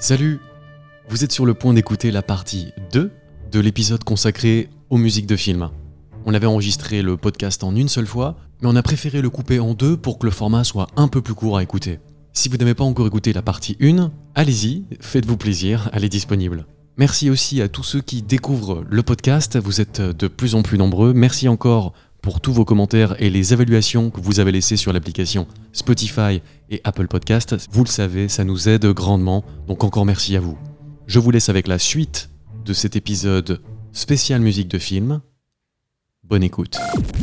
Salut! Vous êtes sur le point d'écouter la partie 2 de l'épisode consacré aux musiques de films. On avait enregistré le podcast en une seule fois, mais on a préféré le couper en deux pour que le format soit un peu plus court à écouter. Si vous n'avez pas encore écouté la partie 1, allez-y, faites-vous plaisir, elle est disponible. Merci aussi à tous ceux qui découvrent le podcast, vous êtes de plus en plus nombreux. Merci encore pour tous vos commentaires et les évaluations que vous avez laissées sur l'application Spotify et Apple Podcast. Vous le savez, ça nous aide grandement, donc encore merci à vous. Je vous laisse avec la suite de cet épisode spécial musique de film. Bonne écoute.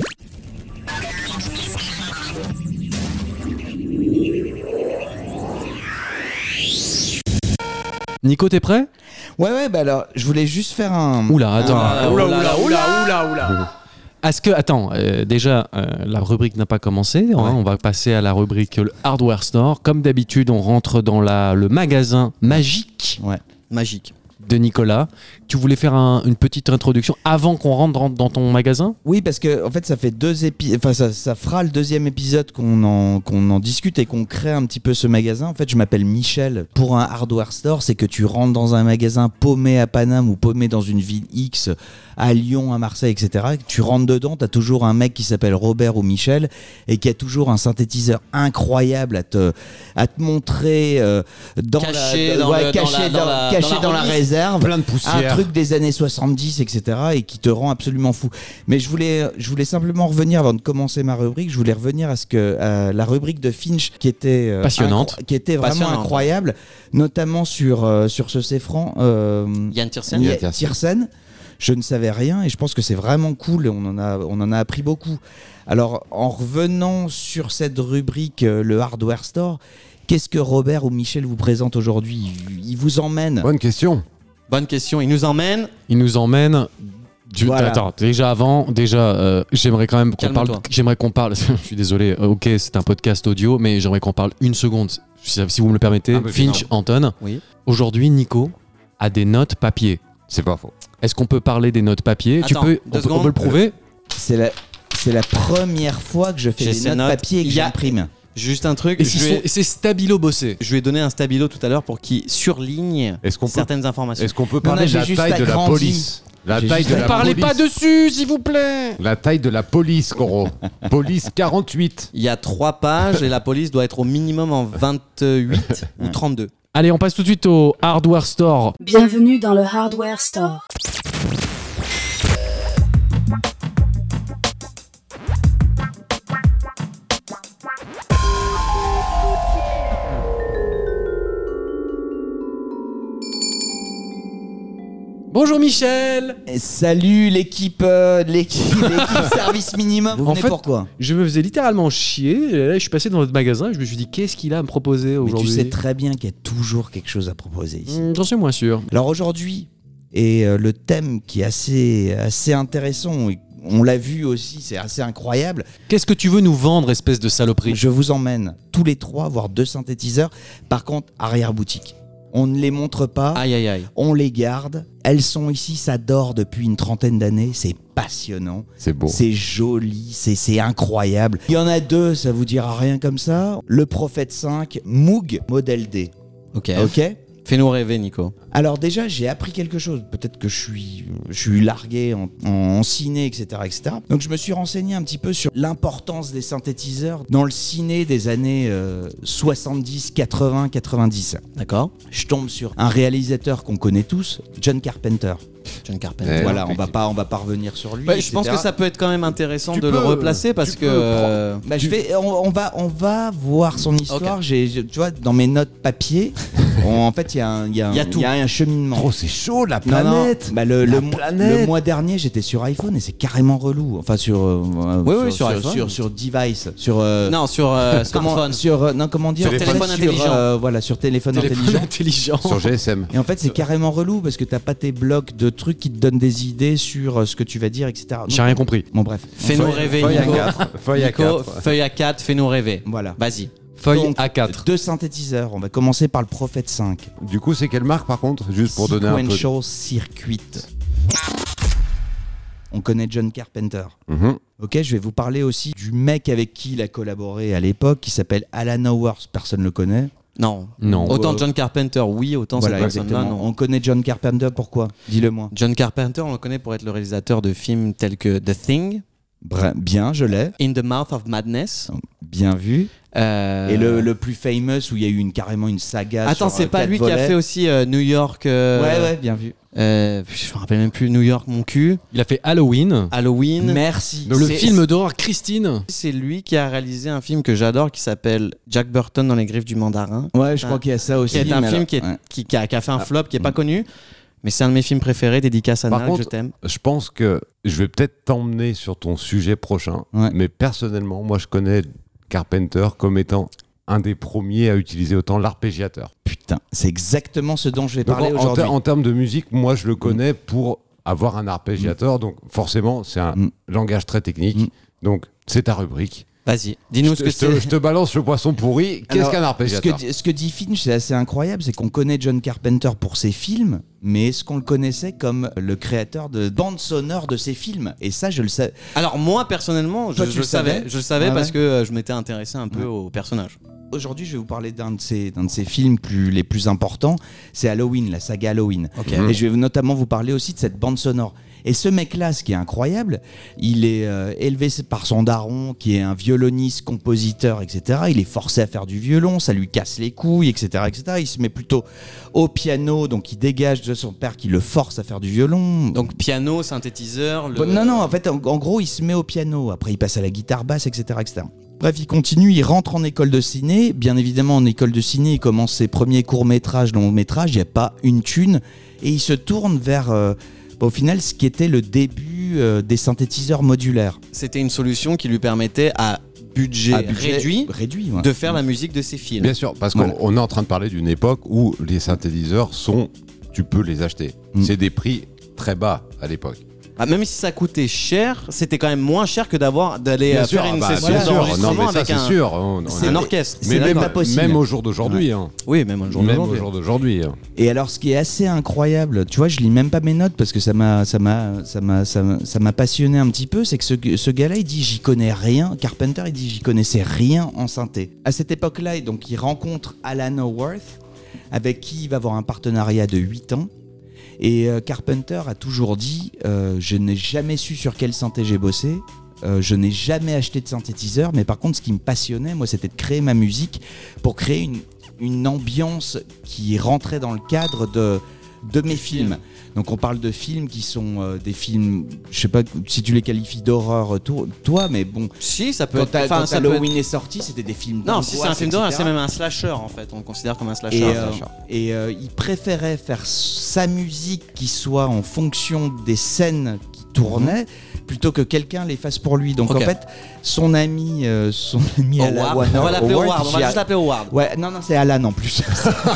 Nico, t'es prêt ? Ouais, bah alors, je voulais juste faire un... Oula, attends. Oula. Est-ce que, attends, déjà, la rubrique n'a pas commencé. Ouais. On va passer à la rubrique le Hardware Store. Comme d'habitude, on rentre dans le magasin magique. Ouais, magique. De Nicolas. Tu voulais faire une petite introduction avant qu'on rentre dans ton magasin ? Oui, parce que en fait, ça fait deux épisodes. Enfin, ça fera le deuxième épisode qu'on en discute et qu'on crée un petit peu ce magasin. En fait, je m'appelle Michel. Pour un hardware store, c'est que tu rentres dans un magasin paumé à Paname ou paumé dans une ville X, à Lyon, à Marseille, etc. Tu rentres dedans, t'as toujours un mec qui s'appelle Robert ou Michel et qui a toujours un synthétiseur incroyable à te montrer caché dans la réserve, plein de poussière, un truc des années 70, etc. et qui te rend absolument fou. Mais je voulais simplement revenir avant de commencer ma rubrique. Je voulais revenir à la rubrique de Finch qui était passionnante, qui était vraiment incroyable, notamment sur ce Safran. Yann Tiersen. Je ne savais rien et je pense que c'est vraiment cool et on en a appris beaucoup. Alors, en revenant sur cette rubrique, le Hardware Store, qu'est-ce que Robert ou Michel vous présente aujourd'hui ? Il vous emmène. Bonne question. Il nous emmène. Voilà. Attends, j'aimerais quand même qu'on parle. Je suis désolé. Ok, c'est un podcast audio, mais j'aimerais qu'on parle une seconde, si vous me le permettez. Finch, Anton. Oui. Aujourd'hui, Nico a des notes papier. C'est pas faux. Est-ce qu'on peut parler des notes papier ? Attends, on peut le prouver ? C'est la première fois que je fais des notes papier et que j'imprime. Juste un truc. Et c'est stabilo bossé. Je lui ai donné un stabilo tout à l'heure pour qu'il surligne certaines informations. Est-ce qu'on peut parler de la taille de la police ? Ne parlez pas dessus, s'il vous plaît. La taille de la police, Coro. Police 48. Il y a 3 pages et la police doit être au minimum en 28 ou 32. Allez, on passe tout de suite au Hardware Store. Bienvenue dans le Hardware Store. Bonjour Michel. Et salut l'équipe service minimum. Vous venez pourquoi ? Je me faisais littéralement chier. Et là, je suis passé dans votre magasin et je me suis dit, qu'est-ce qu'il a à me proposer aujourd'hui ? Mais tu sais très bien qu'il y a toujours quelque chose à proposer ici. J'en suis moins sûr. Alors aujourd'hui, et le thème qui est assez intéressant, et on l'a vu aussi, c'est assez incroyable. Qu'est-ce que tu veux nous vendre, espèce de saloperie ? Je vous emmène tous les 3 voir 2 synthétiseurs. Par contre, arrière-boutique. On ne les montre pas, Aïe. On les garde. Elles sont ici, ça dort depuis une 30aine d'années. C'est passionnant. C'est beau. C'est joli, c'est incroyable. Il y en a 2, ça vous dira rien comme ça. Le Prophet 5, Moog Model D. Ok. Fais-nous rêver, Nico. Alors déjà, j'ai appris quelque chose. Peut-être que je suis largué en ciné, etc., etc. Donc je me suis renseigné un petit peu sur l'importance des synthétiseurs dans le ciné des années 70, 80, 90. D'accord. Je tombe sur un réalisateur qu'on connaît tous, John Carpenter. Voilà, on va pas revenir sur lui. Je pense que ça peut être quand même intéressant de le replacer parce que. On va voir son histoire. Okay. Tu vois, dans mes notes papier, en fait, il y a un cheminement. Oh, c'est chaud, la planète. Le mois dernier, j'étais sur iPhone et c'est carrément relou. Enfin, sur device, sur smartphone. Comment dire, sur téléphone intelligent. Voilà, sur téléphone intelligent. Sur GSM. Et en fait, c'est carrément relou parce que t'as pas tes blocs de trucs qui te donnent des idées sur ce que tu vas dire, etc. J'ai rien compris. Bon, bref. Fais-nous rêver, Nico. Feuille A4, fais-nous rêver. Voilà. Vas-y. Feuille A4. 2 synthétiseurs. On va commencer par le Prophet 5. Du coup, c'est quelle marque par contre ? Juste pour donner un peu. Sequential Circuit. On connaît John Carpenter. Ok, je vais vous parler aussi du mec avec qui il a collaboré à l'époque, qui s'appelle Alan Howarth. Personne ne le connaît. Non. Non. Autant John Carpenter, oui, autant Voilà, cette personne-là, exactement. non. On connaît John Carpenter, pourquoi ? Dis-le-moi. John Carpenter, on le connaît pour être le réalisateur de films tels que The Thing, Bien, je l'ai. In the Mouth of Madness. Bien vu. Euh, Et le plus famous où il y a eu carrément une saga. Attends, sur, c'est pas 4 lui qui a volets. fait aussi New York. Ouais, bien vu. Je me rappelle même plus. New York, mon cul. Il a fait Halloween. Halloween. Merci. Le C'est- film d'horreur Christine. C'est lui qui a réalisé un film que j'adore qui s'appelle Jack Burton dans les griffes du mandarin. Ouais, je crois qu'il y a ça aussi. Qui est un mais film alors- qui, est- ouais. qui a fait un flop, qui est pas connu. Mais c'est un de mes films préférés, dédicace à Par Nal, contre, je t'aime. Je pense que je vais peut-être t'emmener sur ton sujet prochain, Ouais. mais personnellement, moi je connais Carpenter comme étant un des premiers à utiliser autant l'arpégiateur. Putain, c'est exactement ce dont je vais Donc, parler en aujourd'hui. termes de musique, moi je le connais pour avoir un arpégiateur, donc forcément c'est un langage très technique, donc c'est ta rubrique. Vas-y, dis-nous ce que c'est. Je te balance le poisson pourri, qu'est-ce Alors, qu'un arpégiateur ce que dit Finch, c'est assez incroyable, c'est qu'on connaît John Carpenter pour ses films, mais est-ce qu'on le connaissait comme le créateur de bande sonore de ses films ? Et ça, je le sais. Alors moi personnellement, Toi, je tu le le savais. savais Je le savais Ouais, parce ouais. que je m'étais intéressé un peu au personnage. Aujourd'hui, je vais vous parler d'un de ses films les plus importants, c'est Halloween, la saga Halloween. Et je vais notamment vous parler aussi de cette bande sonore. Et ce mec-là, ce qui est incroyable, il est élevé par son daron, qui est un violoniste, compositeur, etc. Il est forcé à faire du violon, ça lui casse les couilles, etc., etc. Il se met plutôt au piano, donc il dégage de son père qui le force à faire du violon. Donc piano, synthétiseur. Non, en fait, en gros, il se met au piano. Après, il passe à la guitare basse, etc., etc. Bref, il continue, il rentre en école de ciné. Bien évidemment, en école de ciné, il commence ses premiers courts-métrages, longs-métrages. Il n'y a pas une thune. Et il se tourne vers, au final, ce qui était le début des synthétiseurs modulaires. C'était une solution qui lui permettait à budget, réduit ouais. de faire la musique de ses films. Bien sûr, parce Voilà. qu'on est en train de parler d'une époque où les synthétiseurs tu peux les acheter. C'est des prix très bas à l'époque. Ah, même si ça coûtait cher, c'était quand même moins cher que d'aller Bien faire sûr, une bah, session bien sûr. d'enregistrement Non, mais ça, avec c'est un, sûr. un orchestre. c'est Mais même même, pas possible. même au jour d'aujourd'hui. Hein. Oui, même un jour Même d'aujourd'hui. au jour d'aujourd'hui. Hein. Et alors, ce qui est assez incroyable, tu vois, je lis même pas mes notes parce que ça m'a passionné un petit peu, c'est que ce gars-là, il dit j'y connais rien. Carpenter, il dit j'y connaissais rien en synthé. À cette époque-là, donc, il rencontre Alan Howarth, avec qui il va avoir un partenariat de 8 ans. Et Carpenter a toujours dit je n'ai jamais su sur quel synthé j'ai bossé. Je n'ai jamais acheté de synthétiseur, mais par contre, ce qui me passionnait, moi, c'était de créer ma musique pour créer une ambiance qui rentrait dans le cadre de mes films. Donc, on parle de films qui sont des films, je sais pas si tu les qualifies d'horreur, toi, mais bon. Si, ça peut Quand, être. Enfin, ça peut Halloween est sorti, c'était des films Non, si c'est un film d'horreur, etc. c'est même un slasher en fait. On le considère comme un slasher. Et il préférait faire sa musique qui soit en fonction des scènes qui tournaient plutôt que quelqu'un les fasse pour lui. Donc Ok. en fait, son ami Howard. On va l'appeler Howard. On va juste l'appeler Howard. Ouais, non, c'est Alan en plus.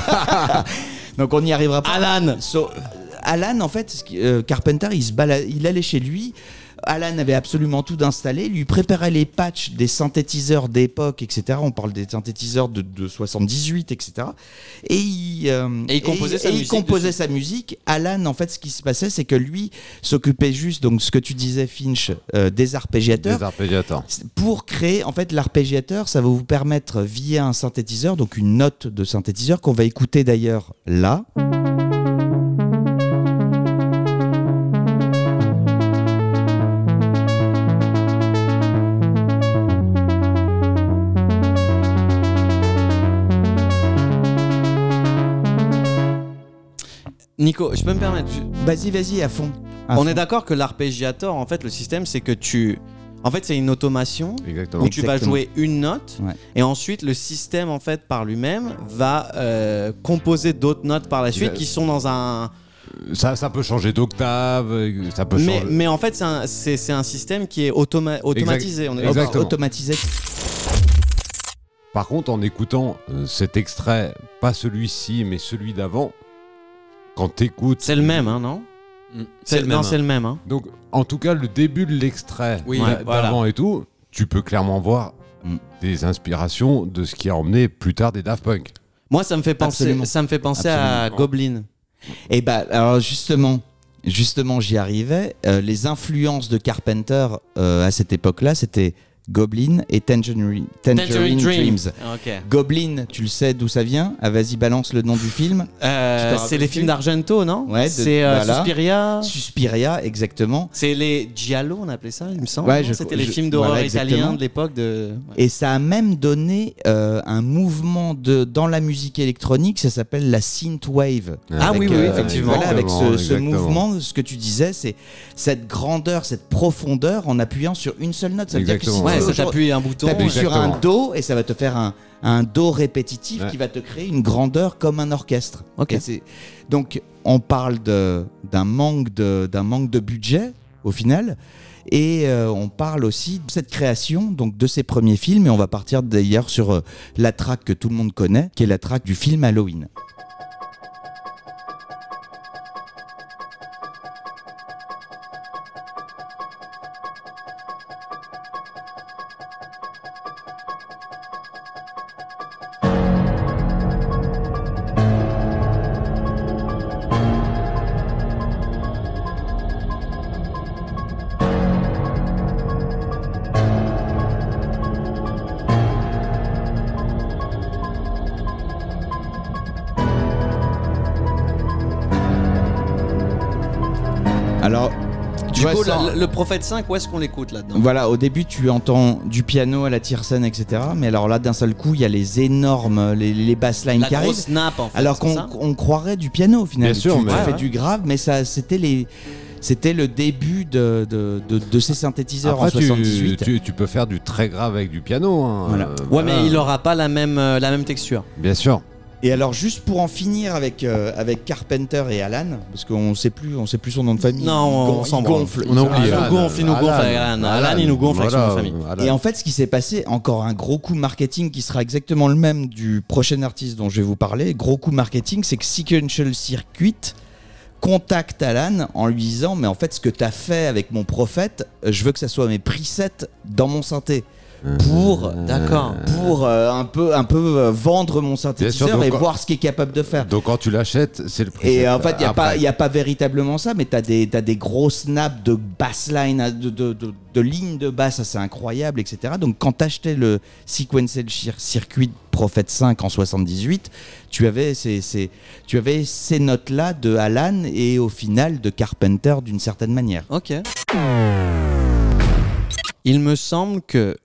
Donc on n'y arrivera pas. Alan. Alan, en fait, Carpenter, il allait chez lui. Alan avait absolument tout installé, il lui préparait les patchs des synthétiseurs d'époque, etc. On parle des synthétiseurs de 78, etc. Et il composait sa musique. Alan, en fait, ce qui se passait, c'est que lui s'occupait juste, donc ce que tu disais, Finch, des arpégiateurs. Des arpégiateurs. Pour créer, en fait, l'arpégiateur, ça va vous permettre, via un synthétiseur, donc une note de synthétiseur qu'on va écouter d'ailleurs là. Nico, je peux me permettre. Vas-y, à fond. On est d'accord que l'arpégiateur, en fait, le système, c'est que en fait, c'est une automation Exactement. où tu vas Exactement. jouer une note et ensuite le système, en fait, par lui-même, va composer d'autres notes par la suite qui sont dans un. Ça peut changer d'octave, ça peut changer. Mais en fait, c'est un système qui est automatisé. On est Exactement. Automatisé. Par contre, en écoutant cet extrait, pas celui-ci, mais celui d'avant, quand t'écoutes. C'est le même, hein, non? C'est le même. Non, c'est le même. Hein. Donc, en tout cas, le début de l'extrait Oui, d'avant et tout, tu peux clairement voir des inspirations de ce qui a emmené plus tard des Daft Punk. Moi, ça me fait penser, à Absolument. Goblin. Et bah, alors justement, j'y arrivais. Les influences de Carpenter à cette époque-là, c'était Goblin et Tangerine Dreams. Ok. Goblin, tu le sais d'où ça vient? Ah, vas-y, balance le nom du film. C'est les films d'Argento, non? Ouais, c'est voilà. Suspiria. Suspiria, exactement. C'est les Giallo, on appelait ça, il me semble. Ouais, C'était les films d'horreur voilà, italiens de l'époque. Et ça a même donné un mouvement dans la musique électronique, ça s'appelle la synthwave. Ah oui, effectivement. Voilà, avec ce exactement. mouvement, ce que tu disais, c'est cette grandeur, cette profondeur en appuyant sur une seule note. Ça veut dire que si Ouais, ça t'appuie un bouton. t'appuies sur Exactement. un Do et ça va te faire un Do répétitif qui va te créer une grandeur comme un orchestre. Ok. Donc on parle d'un manque de budget au final. Et on parle aussi de cette création, donc de ces premiers films. Et on va partir d'ailleurs sur la track que tout le monde connaît, qui est la track du film Halloween. Alors, tu Du vois, coup, ça- le Prophète 5, où est-ce qu'on l'écoute là-dedans? Voilà, au début tu entends du piano à la tire-scène, etc. Mais alors là, d'un seul coup, il y a les énormes, les basslines La qui arrivent. grosse nappe, en fait. Alors c'est ça qu'on croirait du piano au final. Bien sûr, tu mais- fais ouais. du grave, mais ça, c'était le début de ces synthétiseurs Après, en 78. tu peux faire du très grave avec du piano. Hein. Voilà. Ouais, Voilà. mais il aura pas la même texture. Bien sûr. Et alors, juste pour en finir avec Carpenter et Alan, parce qu'on sait plus son nom de famille. Non, on s'en branle. gonfle. On a oublié. Il nous gonfle avec Alan. Alan, il nous gonfle avec son nom de famille. Et en fait, ce qui s'est passé, encore un gros coup marketing qui sera exactement le même du prochain artiste dont je vais vous parler. Gros coup marketing, c'est que Sequential Circuit contacte Alan en lui disant: mais en fait, ce que tu as fait avec mon prophète, je veux que ça soit mes presets dans mon synthé. Pour un peu vendre mon synthétiseur donc, et voir ce qu'il est capable de faire. Donc quand tu l'achètes, c'est le prix. Et en fait, il Après. n'y a pas véritablement ça, mais tu as des gros snaps de bassline, de lignes de basse assez incroyables, etc. Donc quand tu achetais le Sequential Circuit Prophet 5 en 78, tu avais ces notes-là de Alan et au final de Carpenter d'une certaine manière. Ok. Il me semble que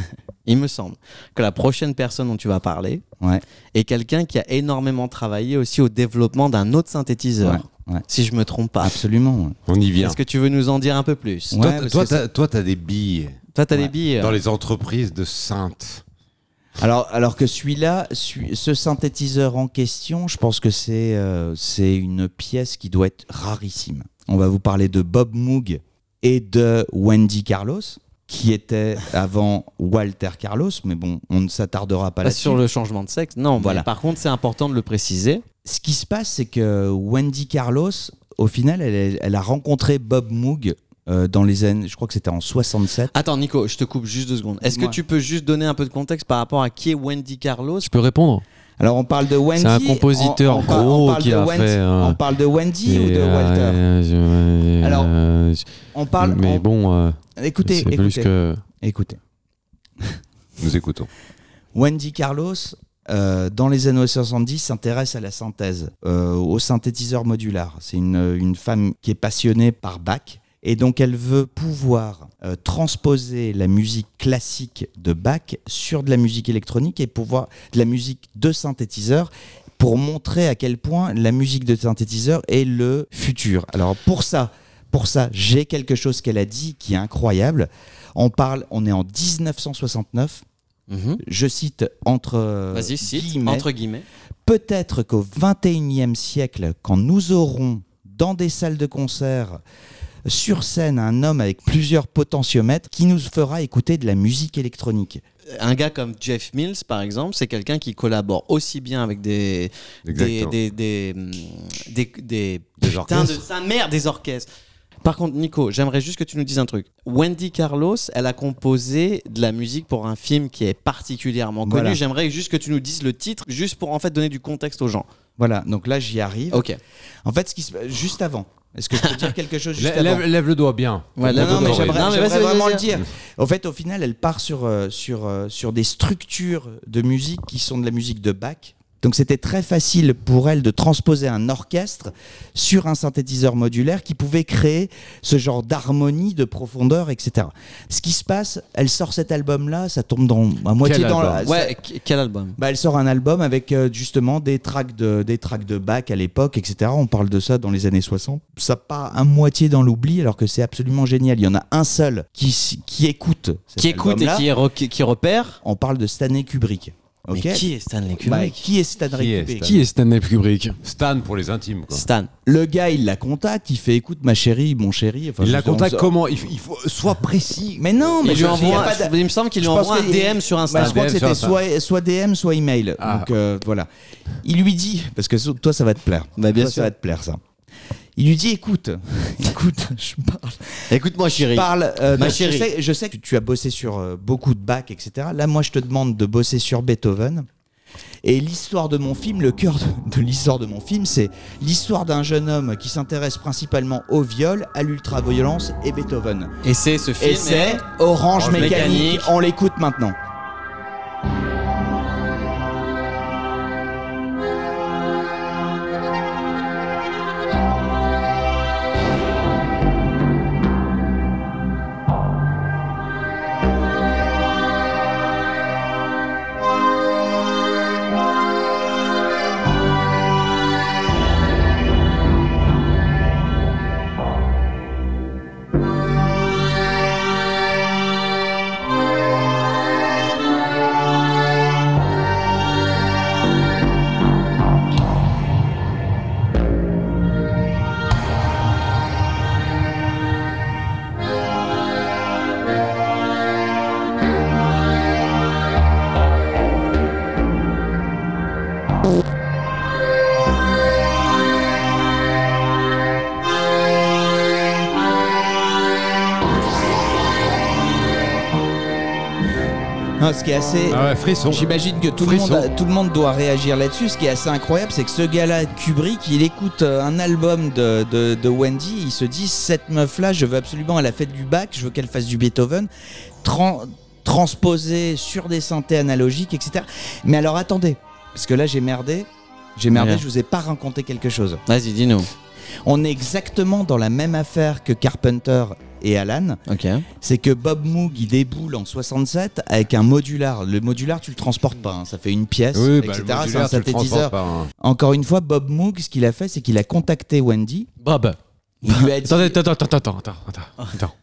la prochaine personne dont tu vas parler Ouais. est quelqu'un qui a énormément travaillé aussi au développement d'un autre synthétiseur. Ouais. Si je me trompe pas. Absolument. Ouais. On y vient. Est-ce que tu veux nous en dire un peu plus? Ouais, parce que Toi, t'as des billes Toi, t'as des billes. dans les entreprises de synth. Alors que celui-là, ce synthétiseur en question, je pense que c'est une pièce qui doit être rarissime. On va vous parler de Bob Moog et de Wendy Carlos, qui était avant Walter Carlos, mais bon, on ne s'attardera pas Pas là-dessus. sur le changement de sexe. Non, Voilà. mais par contre, c'est important de le préciser. Ce qui se passe, c'est que Wendy Carlos, au final, elle a rencontré Bob Moog dans les années, je crois que c'était en 67. Attends, Nico, je te coupe juste 2 secondes. Est-ce que Dis-moi. tu peux juste donner un peu de contexte par rapport à qui est Wendy Carlos? Je peux répondre? Alors on parle de Wendy. C'est un compositeur on gros parle qui de a Wendy, fait, on parle de Wendy ou de Walter. Alors, on parle. mais bon, Écoutez, c'est plus que. écoutez. Nous écoutons. Wendy Carlos, dans les années 70, s'intéresse à la synthèse, au synthétiseur modulaire. C'est une femme qui est passionnée par Bach. Et donc, elle veut pouvoir transposer la musique classique de Bach sur de la musique électronique et pouvoir de la musique de synthétiseur pour montrer à quel point la musique de synthétiseur est le futur. Alors, pour ça, j'ai quelque chose qu'elle a dit qui est incroyable. On est en 1969. Je cite Vas-y, cite, guillemets. entre guillemets. Peut-être qu'au 21e siècle, quand nous aurons dans des salles de concert sur scène un homme avec plusieurs potentiomètres qui nous fera écouter de la musique électronique. Un gars comme Jeff Mills, par exemple, c'est quelqu'un qui collabore aussi bien avec des Exactement. putain de orchestres. sa mère, des orchestres. Par contre, Nico, j'aimerais juste que tu nous dises un truc. Wendy Carlos, elle a composé de la musique pour un film qui est particulièrement connu. Voilà. J'aimerais juste que tu nous dises le titre, juste pour en fait donner du contexte aux gens. Voilà, donc là j'y arrive. Ok. En fait, juste avant. Est-ce que je peux dire quelque chose juste Lève, avant lève le doigt bien. Ouais, Non, mais j'aimerais vas-y, vraiment vas-y. le dire. En fait, au final, elle part sur des structures de musique qui sont de la musique de Bach. Donc c'était très facile pour elle de transposer un orchestre sur un synthétiseur modulaire qui pouvait créer ce genre d'harmonie, de profondeur, etc. Ce qui se passe, elle sort cet album-là, ça tombe à moitié Quel dans album Ouais, quel album? elle sort un album avec justement des tracks de Bach à l'époque, etc. On parle de ça dans les années 60. Ça part à moitié dans l'oubli alors que c'est absolument génial. Il y en a un seul qui écoute cet Qui écoute et album-là. qui repère. On parle de Stanley Kubrick. Mais Ok. qui est Stanley Bah, Kubrick? qui est Stanley Qui est Kubrick Qui est Stanley Kubrick? Stan pour les intimes. Quoi. Stan. Le gars, il la contacte, il fait écoute ma chérie, mon chéri. Enfin, Il la contacte on- comment il faut soit précis. Mais non, mais Il lui il me semble qu'il lui envoie un DM sur Bah, Insta. je crois que DM sur c'était soit DM, soit email. Ah. Donc voilà. Il lui dit, parce que toi ça va te plaire. Bah, bien Toi, sûr. ça va te plaire ça. Il lui dit écoute, Écoute-moi, chérie. ma chérie. Je sais que tu as bossé sur beaucoup de Bach, etc. Là, moi, je te demande de bosser sur Beethoven. Et l'histoire de mon film, le cœur de l'histoire de mon film, c'est l'histoire d'un jeune homme qui s'intéresse principalement au viol, à l'ultra-violence et Beethoven. Et c'est ce film. Et c'est Orange Orange Mécanique. Mécanique. On l'écoute maintenant. Non, ce qui est assez. Ah ouais, frisson. J'imagine que tout Frisson. le monde doit réagir là-dessus. Ce qui est assez incroyable, c'est que ce gars-là, Kubrick, il écoute un album de Wendy. Il se dit cette meuf-là, je veux absolument, elle a fait du Bach, je veux qu'elle fasse du Beethoven, transposé sur des synthés analogiques, etc. Mais alors attendez, parce que là j'ai merdé, Ouais. je vous ai pas raconté quelque chose. Vas-y, dis-nous. On est exactement dans la même affaire que Carpenter et Alan. Ok. C'est que Bob Moog il déboule en 67 avec un modular. Le modular tu le transportes pas, hein. Ça fait une pièce, Oui, etc. le C'est un modulaire, tu le synthétiseur. transportes pas, hein. Encore une fois, Bob Moog, ce qu'il a fait, c'est qu'il a contacté Wendy. Bob. Il lui a dit. Attends.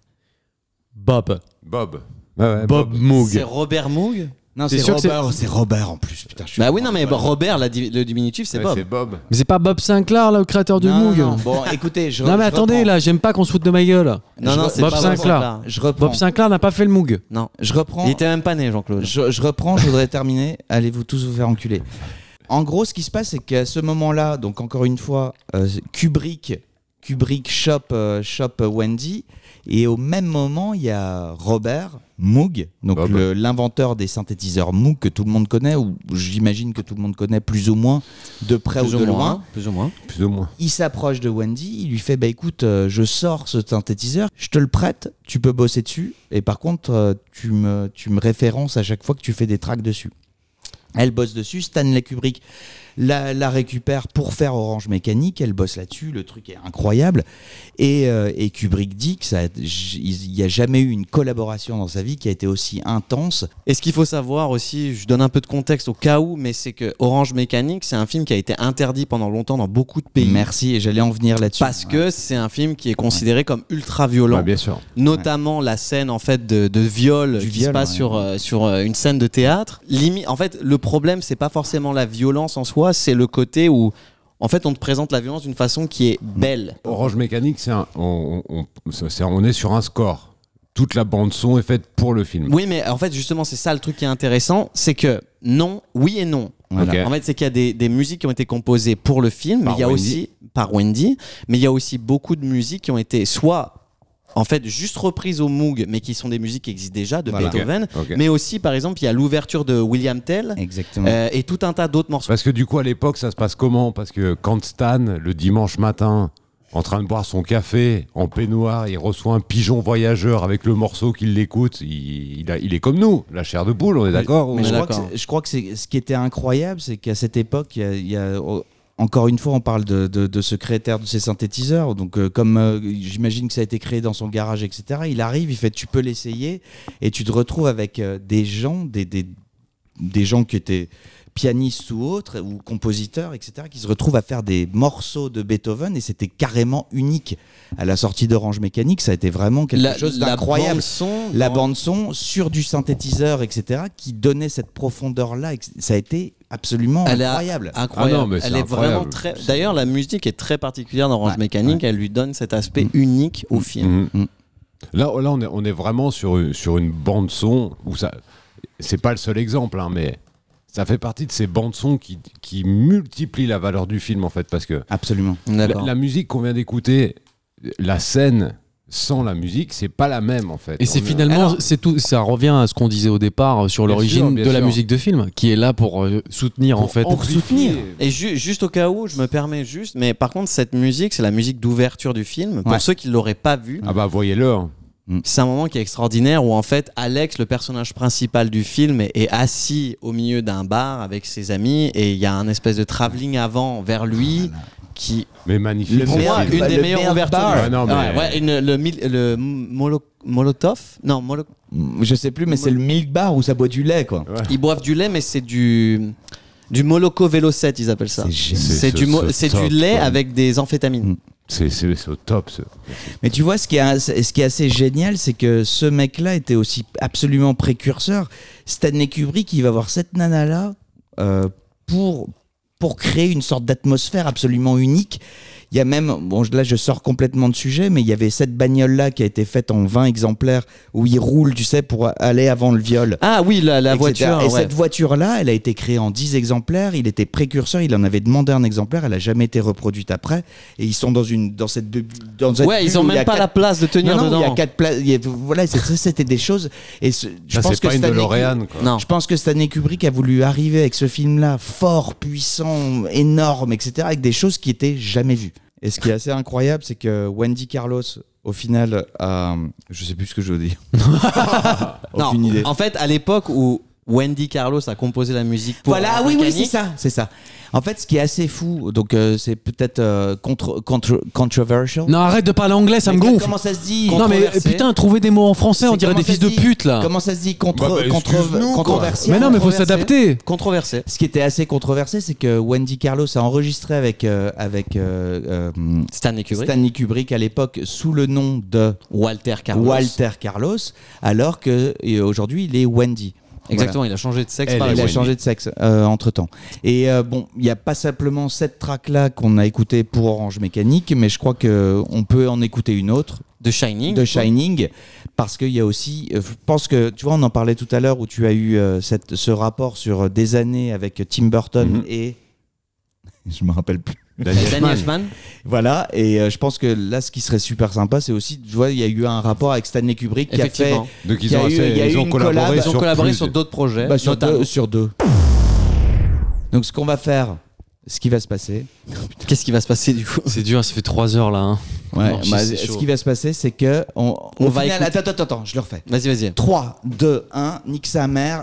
Bob. Bob. Ouais, Bob Moog. C'est Robert Moog? Non, T'es c'est sûr que Robert, c'est Robert en plus. Putain, je suis Bah oui, non, mais Robert, le diminutif, c'est Ouais, Bob. C'est Bob. Mais c'est pas Bob Sinclair, là, le créateur de Non, Moog? non, bon, écoutez, Non, mais attendez, reprends. là, j'aime pas qu'on se foute de ma gueule. Non, c'est Bob pas Sinclair. Je reprends. Bob Sinclair n'a pas fait le Moog. Non. Je reprends. Il était même pas né, Jean-Claude. Je reprends, je voudrais terminer. Allez-vous tous vous faire enculer. En gros, ce qui se passe, c'est qu'à ce moment-là, donc encore une fois, Kubrick chope Wendy, et au même moment, il y a Robert Moog, donc Bob. l'inventeur des synthétiseurs Moog que tout le monde connaît, ou j'imagine que tout le monde connaît plus ou moins, de près ou de loin. Plus ou moins. Plus ou moins. Il s'approche de Wendy, il lui fait bah écoute, je sors ce synthétiseur, je te le prête, tu peux bosser dessus, et par contre tu me références à chaque fois que tu fais des tracks dessus. Elle bosse dessus, Stanley Kubrick la récupère pour faire Orange Mécanique, elle bosse là-dessus, le truc est incroyable, et Kubrick dit qu'il n'y a jamais eu une collaboration dans sa vie qui a été aussi intense. Et ce qu'il faut savoir aussi, je donne un peu de contexte au cas où, mais c'est que Orange Mécanique, c'est un film qui a été interdit pendant longtemps dans beaucoup de pays. Merci, et j'allais en venir là-dessus. Parce que c'est un film qui est considéré comme ultra violent. Ouais, bien sûr. Notamment la scène en fait de viol Du qui viol, se passe ouais. sur une scène de théâtre. En fait, le problème c'est pas forcément la violence en soi, c'est le côté où en fait on te présente la violence d'une façon qui est belle. Orange Mécanique, on est sur un score. Toute la bande son est faite pour le film. Oui, mais en fait justement c'est ça le truc qui est intéressant, c'est que non, oui et non. Voilà. Ok. En fait, c'est qu'il y a des musiques qui ont été composées pour le film, mais Par il y a Wendy. aussi par Wendy, mais il y a aussi beaucoup de musiques qui ont été soit en fait juste reprises au Moog, mais qui sont des musiques qui existent déjà de Beethoven, Ok. mais aussi par exemple il y a l'ouverture de William Tell Exactement. et tout un tas d'autres morceaux. Parce que du coup, à l'époque, ça se passe comment? Parce que quand Stan, le dimanche matin, en train de boire son café, en peignoir, il reçoit un pigeon voyageur avec le morceau qu'il l'écoute, il est comme nous, la chair de poule, on est d'accord? Mais est je crois que c'est ce qui était incroyable, c'est qu'à cette époque, encore une fois, on parle de ce créateur de ces synthétiseurs. Donc, comme j'imagine que ça a été créé dans son garage, etc., il arrive, il fait tu peux l'essayer, et tu te retrouves avec des gens, des gens qui étaient pianistes ou autres, ou compositeurs, etc., qui se retrouvent à faire des morceaux de Beethoven, et c'était carrément unique. À la sortie d'Orange Mécanique, ça a été vraiment quelque chose d'incroyable. La bande-son sur du synthétiseur, etc., qui donnait cette profondeur-là, ça a été absolument incroyable. Incroyable. Ah non, mais c'est elle est incroyable. vraiment très. D'ailleurs, la musique est très particulière d'Orange Mécanique. Elle lui donne cet aspect unique au film. Là, on est vraiment sur une bande son où ça, c'est pas le seul exemple, hein, mais ça fait partie de ces bandes son qui multiplient la valeur du film en fait, parce que Absolument. la musique qu'on vient d'écouter, la scène sans la musique, c'est pas la même en fait. Et c'est finalement, c'est tout, ça revient à ce qu'on disait au départ sur Bien l'origine sûr, bien de la sûr. musique de film, qui est là pour soutenir en fait. Pour soutenir. Et juste au cas où, je me permets juste, mais par contre, cette musique, c'est la musique d'ouverture du film. Pour ceux qui ne l'auraient pas vu, Ah bah voyez-le. Hein. c'est un moment qui est extraordinaire où en fait, Alex, le personnage principal du film, est assis au milieu d'un bar avec ses amis et il y a un espèce de travelling avant vers lui. Qui, Mais magnifique. pour moi, une des meilleures ouvertures. Ah non, mais- le Molotov. Non, Je sais plus, mais c'est le milk bar où ça boit du lait, quoi. Ouais. ils boivent du lait, mais c'est du Moloko Vélo 7, ils appellent ça. C'est génial. C'est ce du top, lait quoi. avec des amphétamines. C'est au top. Mais tu vois, ce qui est assez génial, c'est que ce mec-là était aussi absolument précurseur. Stanley Kubrick, il va voir cette nana-là pour créer une sorte d'atmosphère absolument unique. Il y a même, bon là je sors complètement de sujet, mais il y avait cette bagnole-là qui a été faite en 20 exemplaires où il roule, tu sais, pour aller avant le viol. Ah oui, la etc. voiture. Et ouais. cette voiture-là, elle a été créée en 10 exemplaires. Il était précurseur, il en avait demandé un exemplaire. Elle n'a jamais été reproduite après. Et ils sont dans cette Ouais, ils ont même pas la place de tenir dedans. Il y a 4 places. Voilà, c'était des choses. Et je pense c'est pas une DeLorean, quoi. Non. Je pense que Stanley Kubrick a voulu arriver avec ce film-là fort, puissant, énorme, etc., avec des choses qui étaient jamais vues. Et ce qui est assez incroyable, c'est que Wendy Carlos, au final, je sais plus ce que je veux dire. Aucune idée. En fait, à l'époque où Wendy Carlos a composé la musique pour Voilà, Orange oui, Mécanique, c'est ça. En fait, ce qui est assez fou, donc c'est peut-être controversial. Non, arrête de parler anglais, ça me Mais gonfle. Comment ça se dit Non mais Controversé. putain, trouver des mots en français, on C'est dirait comment des ça fils de se dit pute là. Comment ça se dit excuse-nous, quoi. controversial. Mais non, mais faut Controversé. s'adapter. controversé. Ce qui était assez controversé, c'est que Wendy Carlos a enregistré avec Stanley Kubrick. Stanley Kubrick à l'époque sous le nom de Walter Carlos. Walter Carlos, alors que aujourd'hui il est Wendy. Exactement, il a changé de sexe Elle par la est Il a suite. changé de sexe entre temps. Et bon, il n'y a pas simplement cette track-là qu'on a écouté pour Orange Mécanique, mais je crois qu'on peut en écouter une autre, De Shining. de Shining, parce qu'il y a aussi, je pense que, tu vois, on en parlait tout à l'heure où tu as eu ce rapport sur des années avec Tim Burton et. Je me rappelle plus. Danny Danny Elfman. Elfman. Voilà, et je pense que là, ce qui serait super sympa, c'est aussi, tu vois, il y a eu un rapport avec Stanley Kubrick qui a fait. Effectivement. Donc Il y a eu- il y a eu ils ont une collaboré collab. Ils ont collaboré plus sur de- d'autres projets. Bah, sur notamment. deux. Donc, ce qu'on va faire, ce qui va se passer. Qu'est-ce qui va se passer du coup? C'est dur, ça fait 3 heures là. Hein. Ouais, Non, bah, c'est ce chaud. qui va se passer, c'est que. On au va final, écouter- Attends, je le refais. Vas-y. 3, 2, 1, nique sa mère,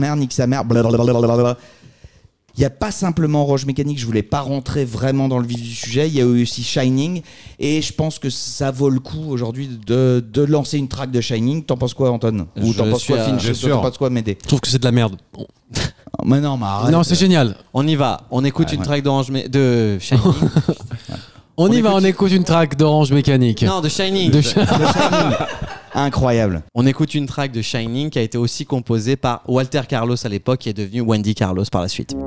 blablabla. Il n'y a pas simplement Orange Mécanique, je voulais pas rentrer vraiment dans le vif du sujet, il y a eu aussi Shining, et je pense que ça vaut le coup aujourd'hui de lancer une track de Shining. T'en penses quoi, Anton? Ou Je t'en penses suis quoi, à- Finch? Bien sûr. T'en penses quoi, Médée? Je trouve que c'est de la merde. Mais non, mais arrête. Non, c'est génial. On y va. On écoute une track de Shining. On y va, on écoute une track d'Orange Mécanique. Non, de Shining. De Incroyable. On écoute une track de Shining qui a été aussi composée par Walter Carlos à l'époque, qui est devenu Wendy Carlos par la suite.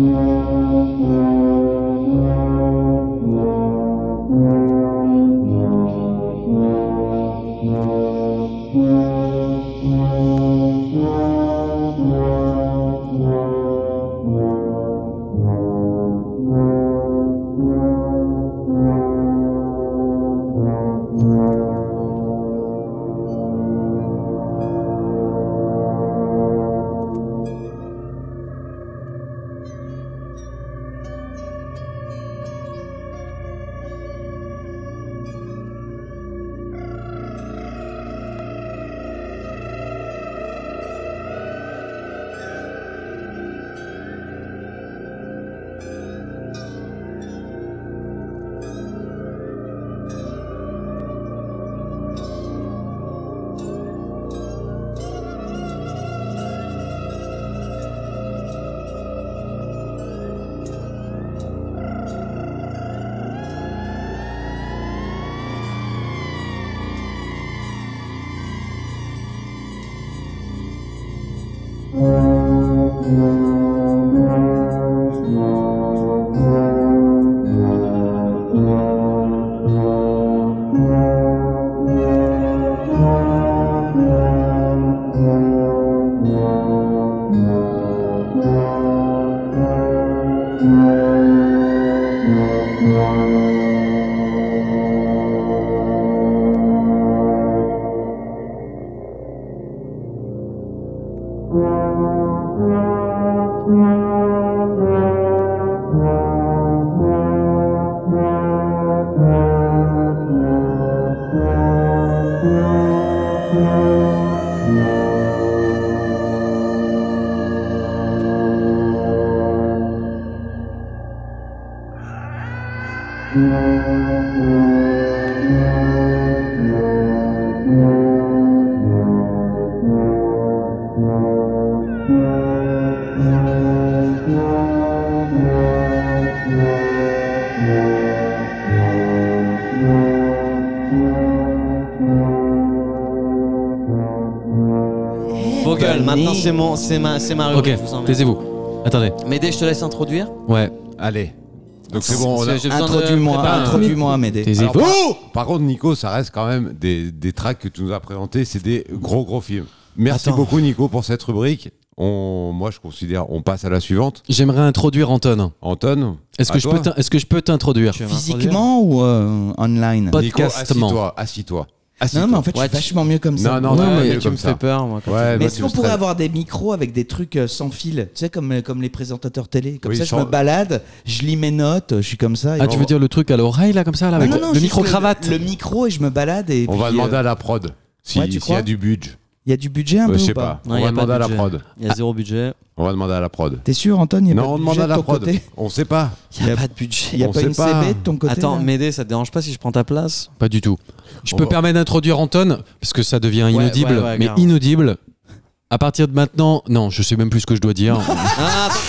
Vogel, maintenant c'est ma rubrique. Ok, je vous emmène. taisez-vous. Attendez. Médée, je te laisse introduire. Ouais. Allez. Donc c'est bon. J'ai besoin de Introduis-moi, préparer un- introduis-moi, Médée. Taisez-vous. Par contre, Nico, ça reste quand même des tracks que tu nous as présentés. C'est des gros films. Merci Attends. beaucoup, Nico, pour cette rubrique. Moi, je considère, on passe à la suivante. J'aimerais introduire Anton. Anton, Est-ce que je peux t'introduire? Tu veux m'introduire Physiquement ou online? Pas- Nico, Podcastement. assis-toi. Non, mais en fait, je Ouais, suis vachement mieux comme ça. Non, Ouais, mieux Tu comme me ça. fais peur, moi. quand Ouais, Mais moi, est-ce tu qu'on me pourrait stresses. avoir des micros avec des trucs sans fil, tu sais, comme les présentateurs télé. Comme Oui, ça, je sans- me balade, je lis mes notes, je suis comme ça. Ah, tu veux dire le truc à l'oreille, là, comme ça, là, avec Non, le juste micro-cravate? le micro et je me balade. Et On va puis, demander à la prod ouais, tu s'il y crois a du budget. Il y a du budget un peu Je sais ou pas? pas. Non, On y va a pas de demander à la budget. prod. Il y a zéro budget. On va demander à la prod. T'es sûr, Anton? Il y a Non, pas on de demande budget à de la ton prod. côté. On sait pas. Il n'y a pas de budget. Il n'y a On pas sait une pas. CB de ton côté? Attends, là Médée, ça te dérange pas si je prends ta place? Pas du tout. Je On peux va- permettre d'introduire Anton, parce que ça devient inaudible, ouais, mais grave. inaudible. À partir de maintenant, non, je sais même plus ce que je dois dire. Ah, attends.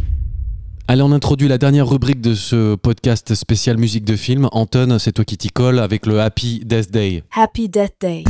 Allez, on introduit la dernière rubrique de ce podcast spécial musique de film. Anton, c'est toi qui t'y colle avec le Happy Death Day. Happy Death Day.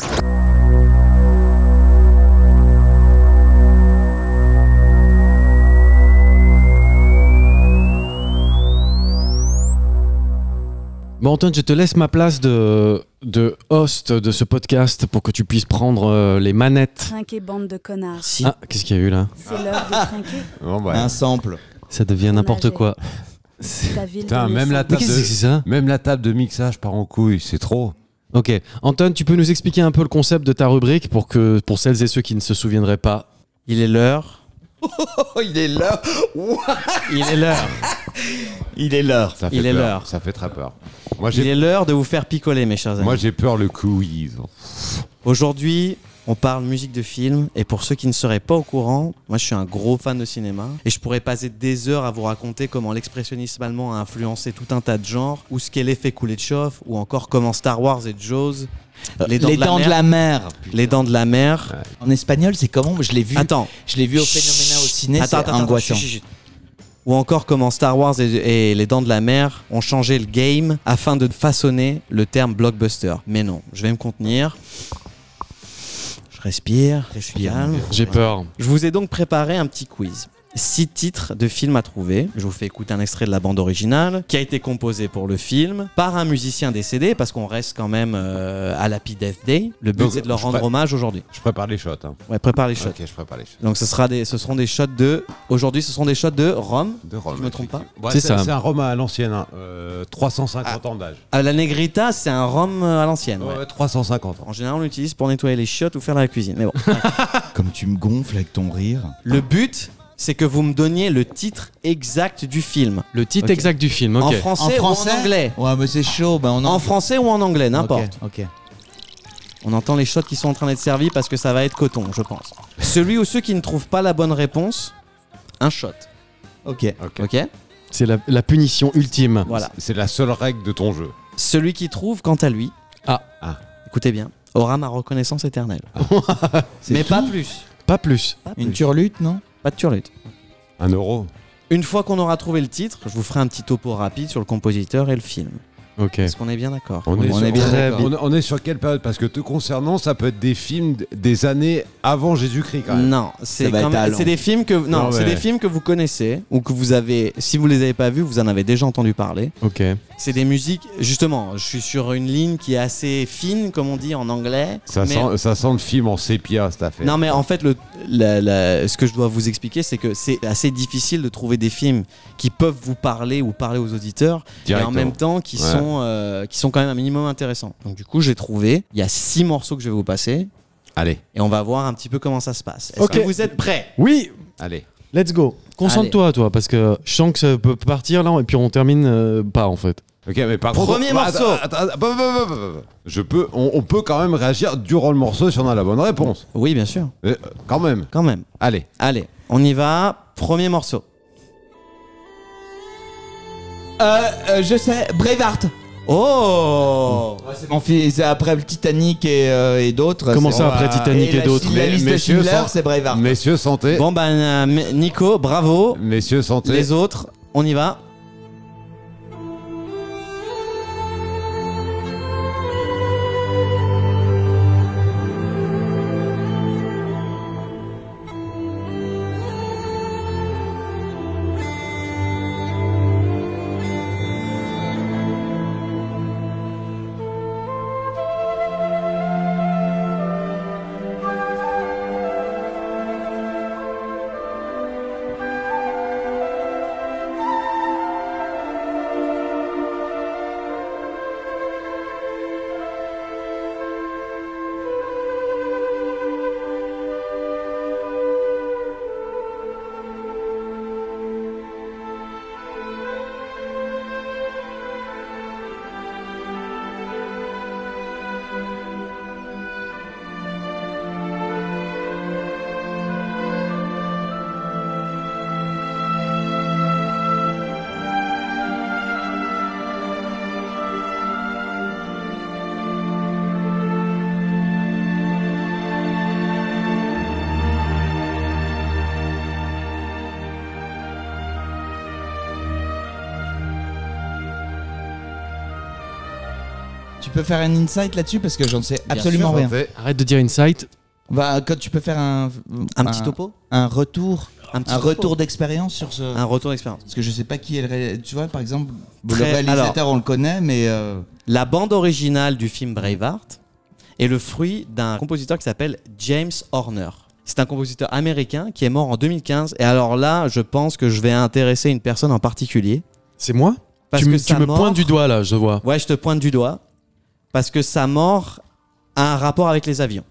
Bon, Anton, je te laisse ma place de host de ce podcast pour que tu puisses prendre les manettes. Trinquez, bande de connards. Si. Ah, qu'est-ce qu'il y a eu là? C'est l'heure de trinquer. Bon, bah, Un sample. Ça devient n'importe âgé. quoi. Ta ville Putain, de même la naissance. Mais table qu'est-ce que c'est ça? Même la table de mixage part en couille, c'est trop. Ok. Anton, tu peux nous expliquer un peu le concept de ta rubrique pour celles et ceux qui ne se souviendraient pas? Il est l'heure. Oh, il est là. Il est l'heure. Il est l'heure. Ça fait Il est peur. l'heure. Ça fait très peur. Moi, Il est l'heure de vous faire picoler, mes chers amis. j'ai peur le quiz. Aujourd'hui, on parle musique de film. Et pour ceux qui ne seraient pas au courant, moi je suis un gros fan de cinéma. Et je pourrais passer des heures à vous raconter comment l'expressionnisme allemand a influencé tout un tas de genres, ou ce qu'est l'effet Kuleshov, ou encore comment Star Wars et Jaws. Les dents, de, la mer. Les dents de la mer. En espagnol, c'est comment? Je l'ai vu. Attends. Je l'ai vu au Phénoména au ciné. C'est angoissant. chut. Ou encore comment Star Wars et les dents de la mer ont changé le game afin de façonner le terme blockbuster. Mais non, je vais me contenir. Je respire, calme. J'ai peur. Je vous ai donc préparé un petit quiz. 6 titres de films à trouver. Je vous fais écouter un extrait de la bande originale qui a été composée pour le film par un musicien décédé parce qu'on reste quand même à l'Happy Death Day. Le but Donc, c'est de leur je rendre pré- hommage aujourd'hui. Je prépare les shots. Hein. Ouais, prépare les shots. Ok, je prépare les shots. Donc ce seront des shots de... Aujourd'hui ce sont des shots de rhum. De rhum. Je me trompe pas. effectivement. Ouais, C'est ça. C'est un rhum à l'ancienne. Hein. 350 ans d'âge. La Negrita c'est un rhum à l'ancienne. Ouais. Ouais, 350 ans. En général on l'utilise pour nettoyer les chiottes ou faire la cuisine. Mais bon. Comme tu me gonfles avec ton rire. Le but c'est que vous me donniez le titre exact du film. Le titre Ok. exact du film, ok. En français ou en anglais. Ouais, mais c'est chaud. Ben on En français ou en anglais, n'importe. Ok. On entend les shots qui sont en train d'être servis parce que ça va être coton, je pense. Celui ou ceux qui ne trouvent pas la bonne réponse, un shot. Ok. Ok. C'est la punition ultime. Voilà. C'est la seule règle de ton jeu. Celui qui trouve, quant à lui, Ah. écoutez bien, aura ma reconnaissance éternelle. C'est Mais tout pas plus. Pas plus. Pas Une plus. turlute, non? Pas de turlute. 1 euro. Une fois qu'on aura trouvé le titre, je vous ferai un petit topo rapide sur le compositeur et le film. Ok. Est-ce qu'on est bien d'accord? On On sur- est bien très d'accord. on est sur quelle période? Parce que te concernant, ça peut être des films des années avant Jésus-Christ quand même. Non, c'est va quand être même- allant. c'est des films que Non, c'est mais- des films que vous connaissez ou que vous avez, si vous les avez pas vus, vous en avez déjà entendu parler. Ok. C'est des musiques, justement, je suis sur une ligne qui est assez fine, comme on dit en anglais. Ça mais- sent le film en sépia cette affaire. Non, mais en fait, ce que je dois vous expliquer, c'est que c'est assez difficile de trouver des films qui peuvent vous parler ou parler aux auditeurs et en Directement. même temps qui sont quand même un minimum intéressants. Donc, du coup, j'ai trouvé, il y a 6 morceaux que je vais vous passer Allez, et on va voir un petit peu comment ça se passe. Est-ce Ok. que vous êtes prêts? Oui, allez. let's go. Concentre-toi, toi, parce que je sens que ça peut partir là, et puis on termine pas en fait. Ok, mais par Premier contre, morceau. On peut quand même réagir durant le morceau si on a la bonne réponse. Oui, bien sûr, Quand même. quand même. Allez. On y va. Premier morceau. Je sais, Braveheart. Oh! C'est mon fils, c'est après le Titanic et d'autres. Comment c'est- ça, après Titanic et d'autres? La liste de Messieurs, Schindler, sans- c'est Braveheart. Messieurs, santé. Bon, Nico, bravo. Messieurs, santé. Les autres, on y va. Tu peux faire un insight là-dessus parce que j'en sais absolument sûr, rien. Santé. Arrête de dire Insight. Bah, quand tu peux faire un Petit topo? un retour, Un petit un topo. retour d'expérience sur ce. Un retour d'expérience. Parce que je sais pas qui est tu vois, par exemple, le Très- réalisateur on le connaît, mais La bande originale du film Braveheart est le fruit d'un compositeur qui s'appelle James Horner. C'est un compositeur américain qui est mort en 2015. Et alors là, je pense que je vais intéresser une personne en particulier. C'est moi? Parce tu que me, sa tu me mort- pointes du doigt là, je vois. Ouais, je te pointe du doigt. Parce que sa mort a un rapport avec les avions.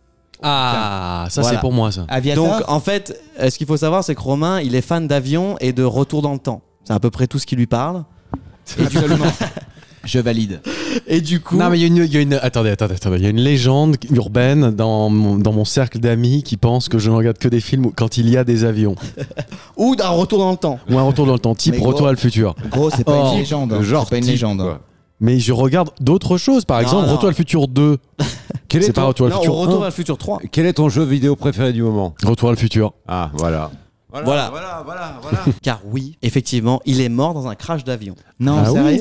Ah, ça Voilà. c'est pour moi ça. Aviator. Donc en fait, ce qu'il faut savoir, c'est que Romain, il est fan d'avions et de retour dans le temps. C'est à peu près tout ce qui lui parle. Absolument. Je valide. Et du coup, Non mais il y a une attendez, il y a une légende urbaine dans mon cercle d'amis qui pense que je ne regarde que des films quand il y a des avions ou d'un retour dans le temps. ou un retour dans le temps, type Mais gros- Retour à le futur. Gros, c'est pas Oh. une légende. hein. Genre C'est pas une type, légende. quoi. Mais je regarde d'autres choses, par Non, exemple non. Retour à le futur 2. Quel C'est est, pas ton, Retour à le Non, futur au retour 1. à le futur 3. quel est ton jeu vidéo préféré du moment? Retour à le futur. Ah, voilà. Voilà. Car oui, effectivement, il est mort dans un crash d'avion. Non, Ah oui. sérieux.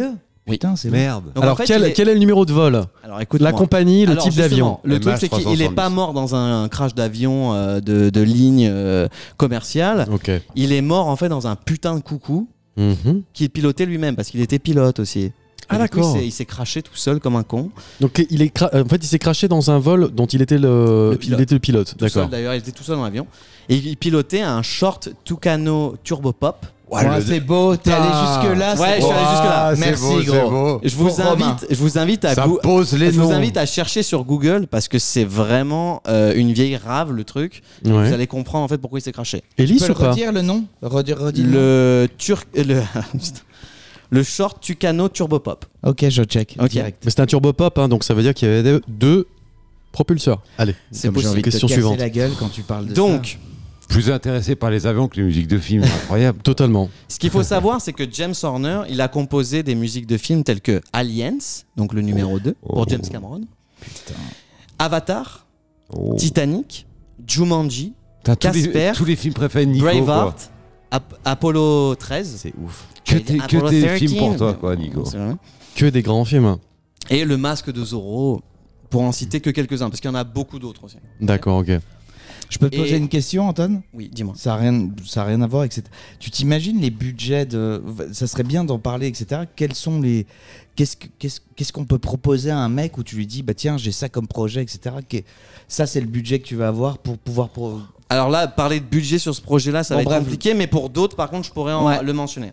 Putain, c'est Merde. Donc, Alors en fait, quel est le numéro de vol? Alors écoute, La compagnie, le Alors, type justement, d'avion. Le truc, MH c'est qu'il est pas 370. mort dans un crash d'avion de ligne commerciale. Ok. Il est mort en fait dans un putain de coucou Mhm. qu'il pilotait lui-même parce qu'il était pilote aussi. Ah, Et du coup, d'accord. il s'est craché tout seul comme un con. Donc en fait il s'est craché dans un vol dont il était le pilote. il était le pilote. Tout seul D'accord. d'ailleurs, il était tout seul dans l'avion. Et il pilotait un short Tucano Turbo Pop. Ouais, c'est beau, t'es allé jusque-là. Ouais, je suis allé jusque-là. Merci, gros. Je vous invite à Ça pose les je vous noms. invite à chercher sur Google parce que c'est vraiment une vieille rave le truc. Vous Ouais. allez comprendre en fait pourquoi il s'est craché. Tu Elise peux ou pas? redire le nom redis le nom. Le short Tucano Turbo Pop. Ok, je check. Ok. Direct. Mais c'était un turbo pop, hein, donc ça veut dire qu'il y avait deux propulseurs. Allez. C'est Comme j'ai possible. envie de te Question casser suivante. la gueule quand tu parles de Donc, Plus intéressé par les avions que les musiques de films. Incroyable. Totalement. ce qu'il faut savoir, c'est que James Horner, il a composé des musiques de films telles que Aliens, donc le numéro 2, pour James Cameron. Avatar, Oh. Titanic, Jumanji, T'as Casper, tous les films préférés de Nico. quoi. Braveheart, Apollo 13. C'est ouf. Que tes Apollo films 13, pour toi, quoi, Nico. c'est vrai. Que des grands films. Et Le Masque de Zorro, pour en citer que quelques-uns, parce qu'il y en a beaucoup d'autres aussi. D'accord, ok. Je peux te Et- poser une question, Anton? Oui, dis-moi. Ça n'a rien à voir avec cette. Tu t'imagines les budgets de. Ça serait bien d'en parler, etc. Quels sont les. Qu'est-ce qu'on peut proposer à un mec où tu lui dis, bah tiens, j'ai ça comme projet, etc. Ça, c'est le budget que tu vas avoir pour pouvoir. Alors là, parler de budget sur ce projet-là, ça Bon, va être bref. compliqué, mais pour d'autres, par contre, je pourrais Ouais. le mentionner.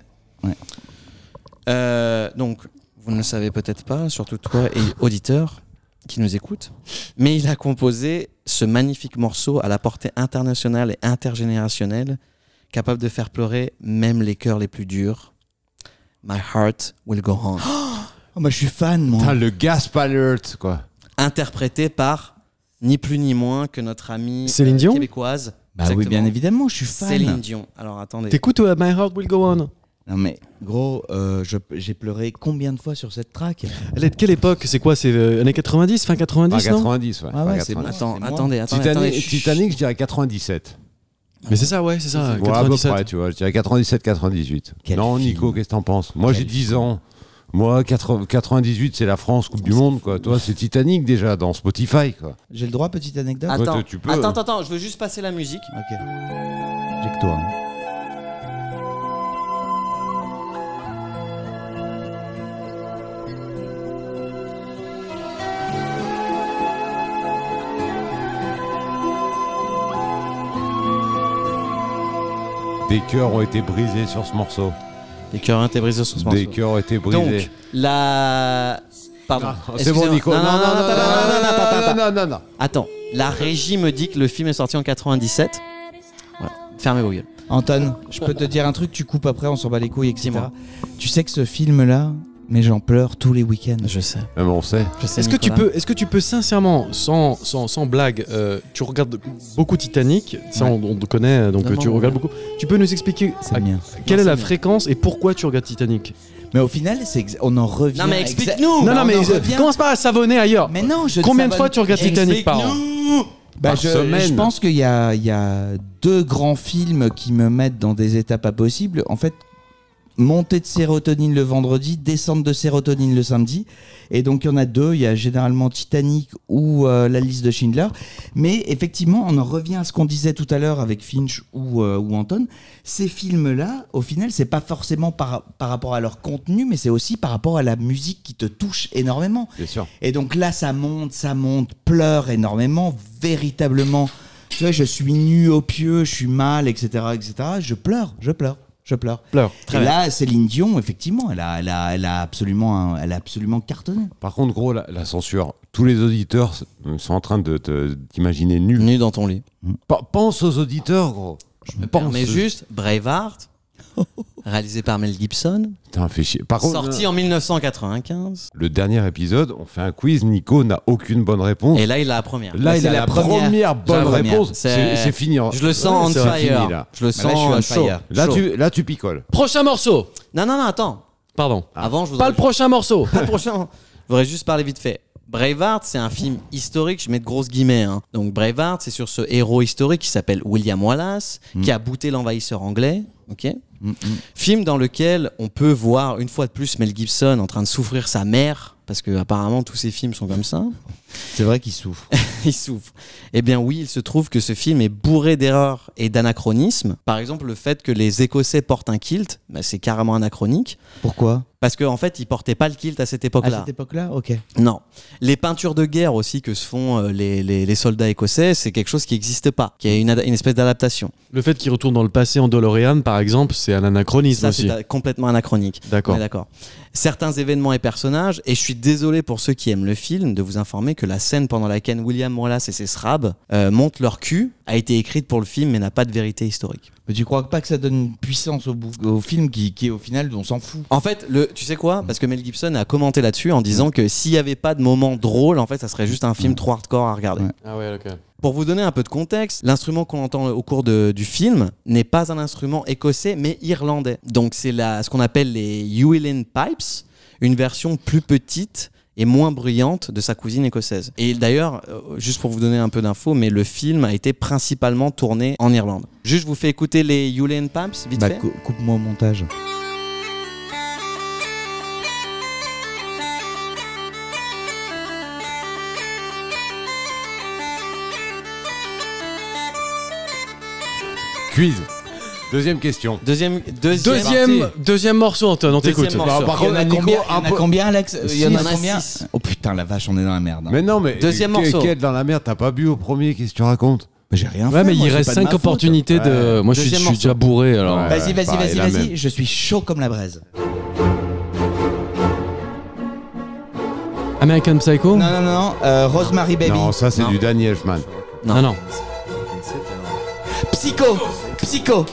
Ouais. Donc, vous ne le savez peut-être pas, surtout toi et auditeurs qui nous écoutent, mais il a composé ce magnifique morceau à la portée internationale et intergénérationnelle, capable de faire pleurer même les cœurs les plus durs. My Heart Will Go On. Oh, moi, je suis fan, moi. Putain, le gasp alert, quoi. Interprété par ni plus ni moins que notre amie Céline Dion québécoise. Bah oui, Exactement. bien évidemment, je suis fan. Céline Dion. Alors attendez. T'écoutes My Heart Will Go On? Non, mais gros, j'ai pleuré combien de fois sur cette track? Elle est de quelle époque? C'est quoi? C'est années 90, fin 90, Ah, non? 90, ouais. Ah ouais, Fin c'est 90. bon. Attendez. Titanic, je dirais 97. Mais c'est ça, ouais, c'est ça. Bon, à peu 97. près, tu vois. Je dirais 97, 98. Quel Non, film. Nico, qu'est-ce que t'en penses? Moi, Quel j'ai 10 ans. Moi, 98, c'est la France, Coupe du Monde, quoi. Toi, c'est Titanic déjà dans Spotify, quoi. J'ai le droit, petite anecdote? Attends, Ouais, tu peux. attends, je veux juste passer la musique. Ok. J'ai que toi. hein. Des cœurs ont été brisés sur ce morceau. Les cœurs ont été brisés sur ce morceau. Des cœurs ont été brisés. Donc, la... Pardon. C'est bon, Excusez-moi. Nico. Non. Attends, la régie me dit que le film est sorti en 97. Voilà. Fermez vos gueules. Anton, je peux te dire un truc, tu coupes après, on s'en bat les couilles, etc. Dis-moi. Tu sais que ce film-là, mais j'en pleure tous les week-ends. Je sais. Même on sait. Est-ce que tu peux sincèrement, sans blague, tu regardes beaucoup Titanic, ça Ouais. on te connaît, donc Non, tu non, regardes beaucoup. Tu peux nous expliquer C'est bien. quelle Non, est la c'est bien. fréquence et pourquoi tu regardes Titanic? Mais au final, on en revient. Non mais explique-nous. Non, on mais en revient. commence pas à savonner ailleurs. Mais non, je Combien de savonne- fois tu regardes Titanic par an? Bah, Par je semaine. pense qu'il y a deux grands films qui me mettent dans des états pas possibles. En fait, montée de sérotonine le vendredi, descente de sérotonine le samedi. Et donc, il y en a deux. Il y a généralement Titanic ou La liste de Schindler. Mais effectivement, on en revient à ce qu'on disait tout à l'heure avec Finch ou Anton. Ces films-là, au final, c'est pas forcément par rapport à leur contenu, mais c'est aussi par rapport à la musique qui te touche énormément. Bien sûr. Et donc là, ça monte, pleure énormément, véritablement. Tu vois, je suis nu au pieu, je suis mal, etc., etc. Je pleure. Pleure. Et là, Céline Dion, effectivement, elle a absolument cartonné. Par contre, gros, la censure. Tous les auditeurs sont en train de t'imaginer nul. Nu dans ton lit. Pense aux auditeurs, gros. Je me permets juste Braveheart, réalisé par Mel Gibson, Putain, fais chier. Par contre, sorti en 1995. le dernier épisode, on fait un quiz. Nico n'a aucune bonne réponse. Et là, il a la première. Là, il c'est a la la première. première bonne C'est la première. réponse. C'est- C'est fini. Je le sens Ouais, on c'est fire. fini, là. Je le là, sens je suis on chaud. fire. Chaud. Là, tu picoles. Prochain morceau. Non, attends. Pardon. Avant, je voudrais Pas le prochain morceau. Pas le prochain. Je voudrais juste parler vite fait. Braveheart, c'est un film historique, je mets de grosses guillemets. Hein. Donc Braveheart, c'est sur ce héros historique qui s'appelle William Wallace, qui a bouté l'envahisseur anglais. Ok. Film dans lequel on peut voir une fois de plus Mel Gibson en train de souffrir sa mère, parce que apparemment tous ces films sont comme ça. C'est vrai qu'il souffre. Il souffre. Eh bien oui, il se trouve que ce film est bourré d'erreurs et d'anachronismes. Par exemple, le fait que les Écossais portent un kilt, c'est carrément anachronique. Pourquoi ? Parce qu'en fait, ils portaient pas le kilt à cette époque-là. À cette époque-là, ok. Non. Les peintures de guerre aussi que se font les soldats écossais, c'est quelque chose qui n'existe pas, qui est une espèce d'adaptation. Le fait qu'il retourne dans le passé en DeLorean, par exemple, c'est un anachronisme Ça, aussi. c'est complètement anachronique. D'accord. On est d'accord. Certains événements et personnages, et je suis désolé pour ceux qui aiment le film de vous informer que la scène pendant laquelle William Wallace et ses Srabs montent leur cul a été écrite pour le film mais n'a pas de vérité historique. Mais tu crois pas que ça donne une puissance au film qui au final, on s'en fout. En fait, tu sais quoi ? Parce que Mel Gibson a commenté là-dessus en disant que s'il n'y avait pas de moment drôle, en fait, ça serait juste un film trop hardcore à regarder. Ouais. Ah ouais, ok. Pour vous donner un peu de contexte, l'instrument qu'on entend au cours du film n'est pas un instrument écossais mais irlandais. Donc c'est ce qu'on appelle les Uilleann Pipes, une version plus petite et moins bruyante de sa cousine écossaise. Et d'ailleurs, juste pour vous donner un peu d'infos, mais le film a été principalement tourné en Irlande. Juste, je vous fais écouter les Uilleann Pipes, vite fait. Coupe-moi au montage. Quiz. Deuxième question. Deuxième morceau, Anton, on Deuxième t'écoute. morceau. Par contre, Nico, Il y en a combien, Alex ? Il y en Il y a en a combien ? 6. Oh putain, la vache, on est dans la merde. Mais non, mais Deuxième morceau. Quel dans la merde, t'as pas bu au premier, qu'est-ce que tu racontes? Mais j'ai rien fait. Ouais, mais moi, il c'est reste pas de ma 5 faute. opportunités de. Ouais. Moi, je Deuxième suis morceau. déjà bourré alors. Ouais. Vas-y, pareil, la même. je suis chaud comme la braise. American Psycho ? Non, Rosemary Baby. Non, ça c'est Non. du Danny Elfman. Non, non. Psycho.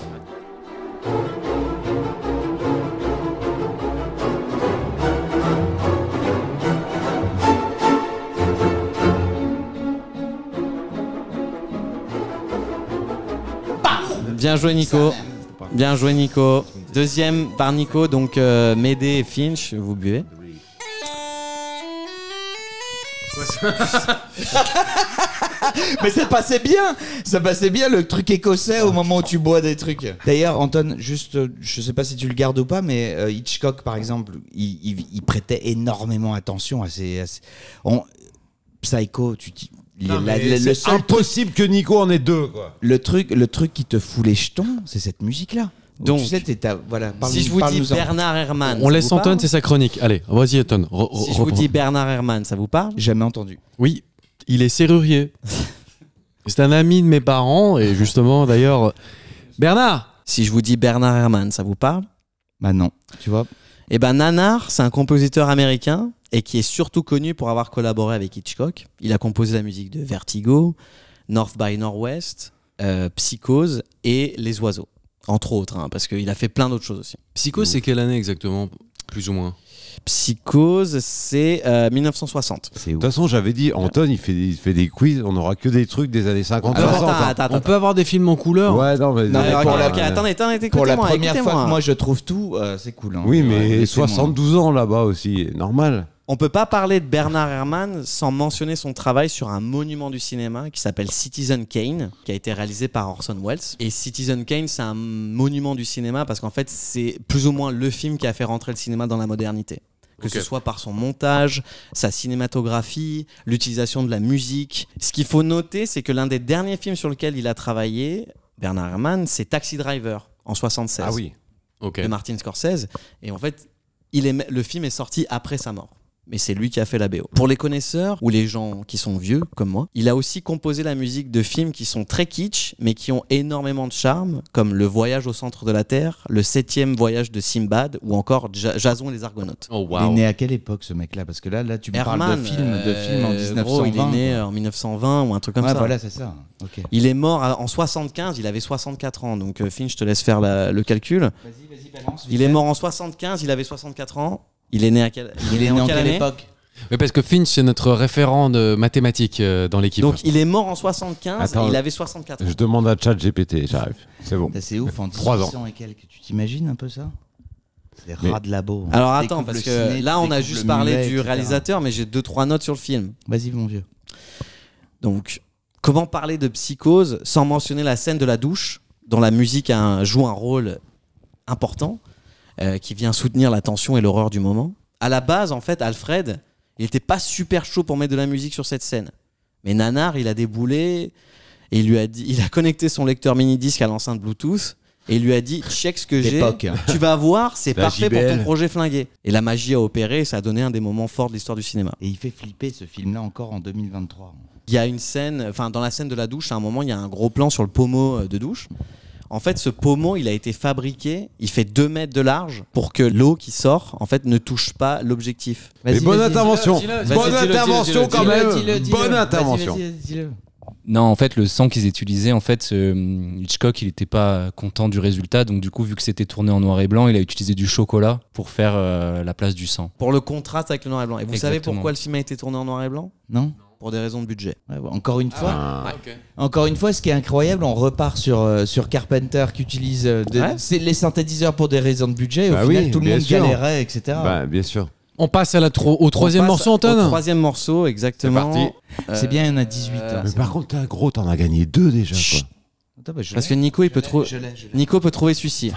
Bien joué, Nico. Bien joué, Nico. Deuxième par Nico, donc Médée et Finch, vous buvez. Mais ça passait bien le truc écossais au moment où tu bois des trucs. D'ailleurs, Anton, juste, je sais pas si tu le gardes ou pas, mais Hitchcock, par exemple, il prêtait énormément attention à ces Psycho, le C'est seul impossible que Nico en ait deux, quoi. le truc qui te fout les jetons, c'est cette musique-là. Donc, tu sais, voilà. Si je vous dis parle-nous-en. Bernard Herrmann, On ça laisse vous Anton, parle c'est sa chronique. Allez, vas-y, Anton. Si je vous dis Bernard Herrmann, ça vous parle? Jamais entendu. Oui, il est serrurier. C'est un ami de mes parents, et justement, d'ailleurs. Bernard ! Si je vous dis Bernard Herrmann, ça vous parle? Bah non, tu vois. Eh ben Nanar, c'est un compositeur américain et qui est surtout connu pour avoir collaboré avec Hitchcock. Il a composé la musique de Vertigo, North by Northwest, Psychose et Les Oiseaux, entre autres, hein, parce qu'il a fait plein d'autres choses aussi. Psycho, c'est quelle année exactement? Plus ou moins. Psychose, c'est 1960. C'est De ouf. toute façon, j'avais dit, Anton, il fait des quiz, on aura que des trucs des années 50. Alors, 60, hein. attends. On peut avoir des films en couleur? Ouais, non, mais. Non, mais Ok, pour la- ok, attendez, Pour la écoutez-moi, première fois écoutez-moi. que moi je trouve tout, c'est cool. Hein. Oui, Ouais, mais laissez-moi. 72 ans là-bas aussi, normal. On peut pas parler de Bernard Herrmann sans mentionner son travail sur un monument du cinéma qui s'appelle Citizen Kane, qui a été réalisé par Orson Welles. Et Citizen Kane, c'est un monument du cinéma parce qu'en fait, c'est plus ou moins le film qui a fait rentrer le cinéma dans la modernité. Que Ok. ce soit par son montage, sa cinématographie, l'utilisation de la musique. Ce qu'il faut noter, c'est que l'un des derniers films sur lequel il a travaillé, Bernard Herrmann, c'est Taxi Driver en 1976 Ah oui. Ok. de Martin Scorsese. Et en fait, le film est sorti après sa mort. Mais c'est lui qui a fait la BO. Pour les connaisseurs ou les gens qui sont vieux comme moi, il a aussi composé la musique de films qui sont très kitsch mais qui ont énormément de charme, comme Le Voyage au centre de la Terre, Le 7e voyage de Simbad ou encore Jason et les Argonautes. Oh, Il est waouh. né à quelle époque ce mec-là? Parce que là tu me parles Herrmann, de films en 1920. gros, il est né en 1920 ou un truc comme ouais, ça. voilà, c'est ça. Ok. Il est mort en 75, il avait 64 ans. Donc Finch, je te laisse faire le calcul. Vas-y, balance. Il est mort en 75, il avait 64 ans. Il est né à Il est né en quelle quelle année? époque? Mais parce que Finch, c'est notre référent de mathématiques dans l'équipe. Donc il est mort en 75 Attends, et il avait 64 ans. Je demande à ChatGPT, j'arrive. C'est bon. Bah, c'est ouf, en 3 ans. 1800 et quelques. Tu t'imagines un peu ça? C'est des Mais- rats de labo. Alors Tu attends, découvres parce le que ciné, là tu on a découvres juste le parlé muet, du etc. réalisateur, mais j'ai 2-3 notes sur le film. Vas-y, mon vieux. Donc, comment parler de Psychose sans mentionner la scène de la douche, dont la musique joue un rôle important qui vient soutenir la tension et l'horreur du moment. À la base, en fait, Alfred, il était pas super chaud pour mettre de la musique sur cette scène. Mais Nanar, il a déboulé et il a connecté son lecteur mini-disque à l'enceinte Bluetooth et il lui a dit check ce que j'ai, L'époque. tu vas voir, c'est La parfait pour JBL. ton projet flingué. Et la magie a opéré et ça a donné un des moments forts de l'histoire du cinéma. Et il fait flipper ce film-là encore en 2023. Il y a une scène, enfin dans la scène de la douche, à un moment, il y a un gros plan sur le pommeau de douche. En fait, ce pommeau, il a été fabriqué, il fait 2 mètres de large pour que l'eau qui sort, en fait, ne touche pas l'objectif. Mais bonne intervention. dis-le, Bonne dis-le, intervention dis-le, quand dis-le, même. Bonne intervention. Non, en fait, le son qu'ils utilisaient, en fait, Hitchcock, il n'était pas content du résultat. Donc, du coup, vu que c'était tourné en noir et blanc, il a utilisé du chocolat pour faire la place du sang. Pour le contraste avec le noir et blanc. Et vous savez Exactement. pourquoi le film a été tourné en noir et blanc ? Non. Pour des raisons de budget. Ouais, encore une fois. Ah. Encore une fois, ce qui est incroyable, on repart sur Carpenter qui utilise Ouais. c'est les synthétiseurs pour des raisons de budget. Au Bah final, oui, tout le bien monde sûr. galérait, etc. Bah, bien sûr. On passe au troisième On passe morceau, Au Anton. troisième morceau, exactement. C'est parti. C'est bien, il y en a 18. hein. Mais par contre, t'en as gagné 2 déjà. Chut. Quoi. Attends, bah, je Parce l'ai. que Nico, il peut Je l'ai, trouver. je l'ai. Nico peut trouver celui-ci.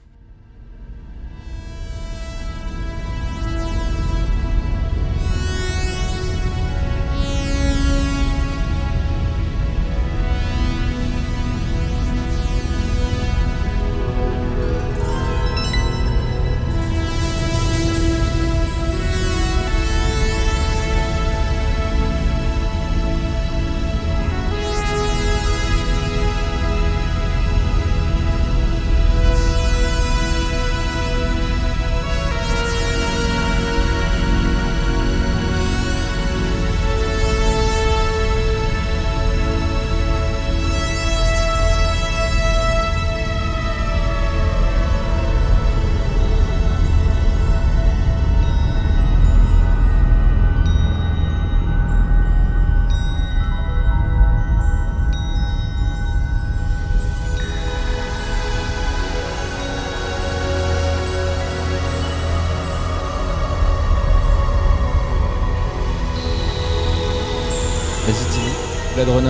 Vas-y, dis-le. Blade Runner.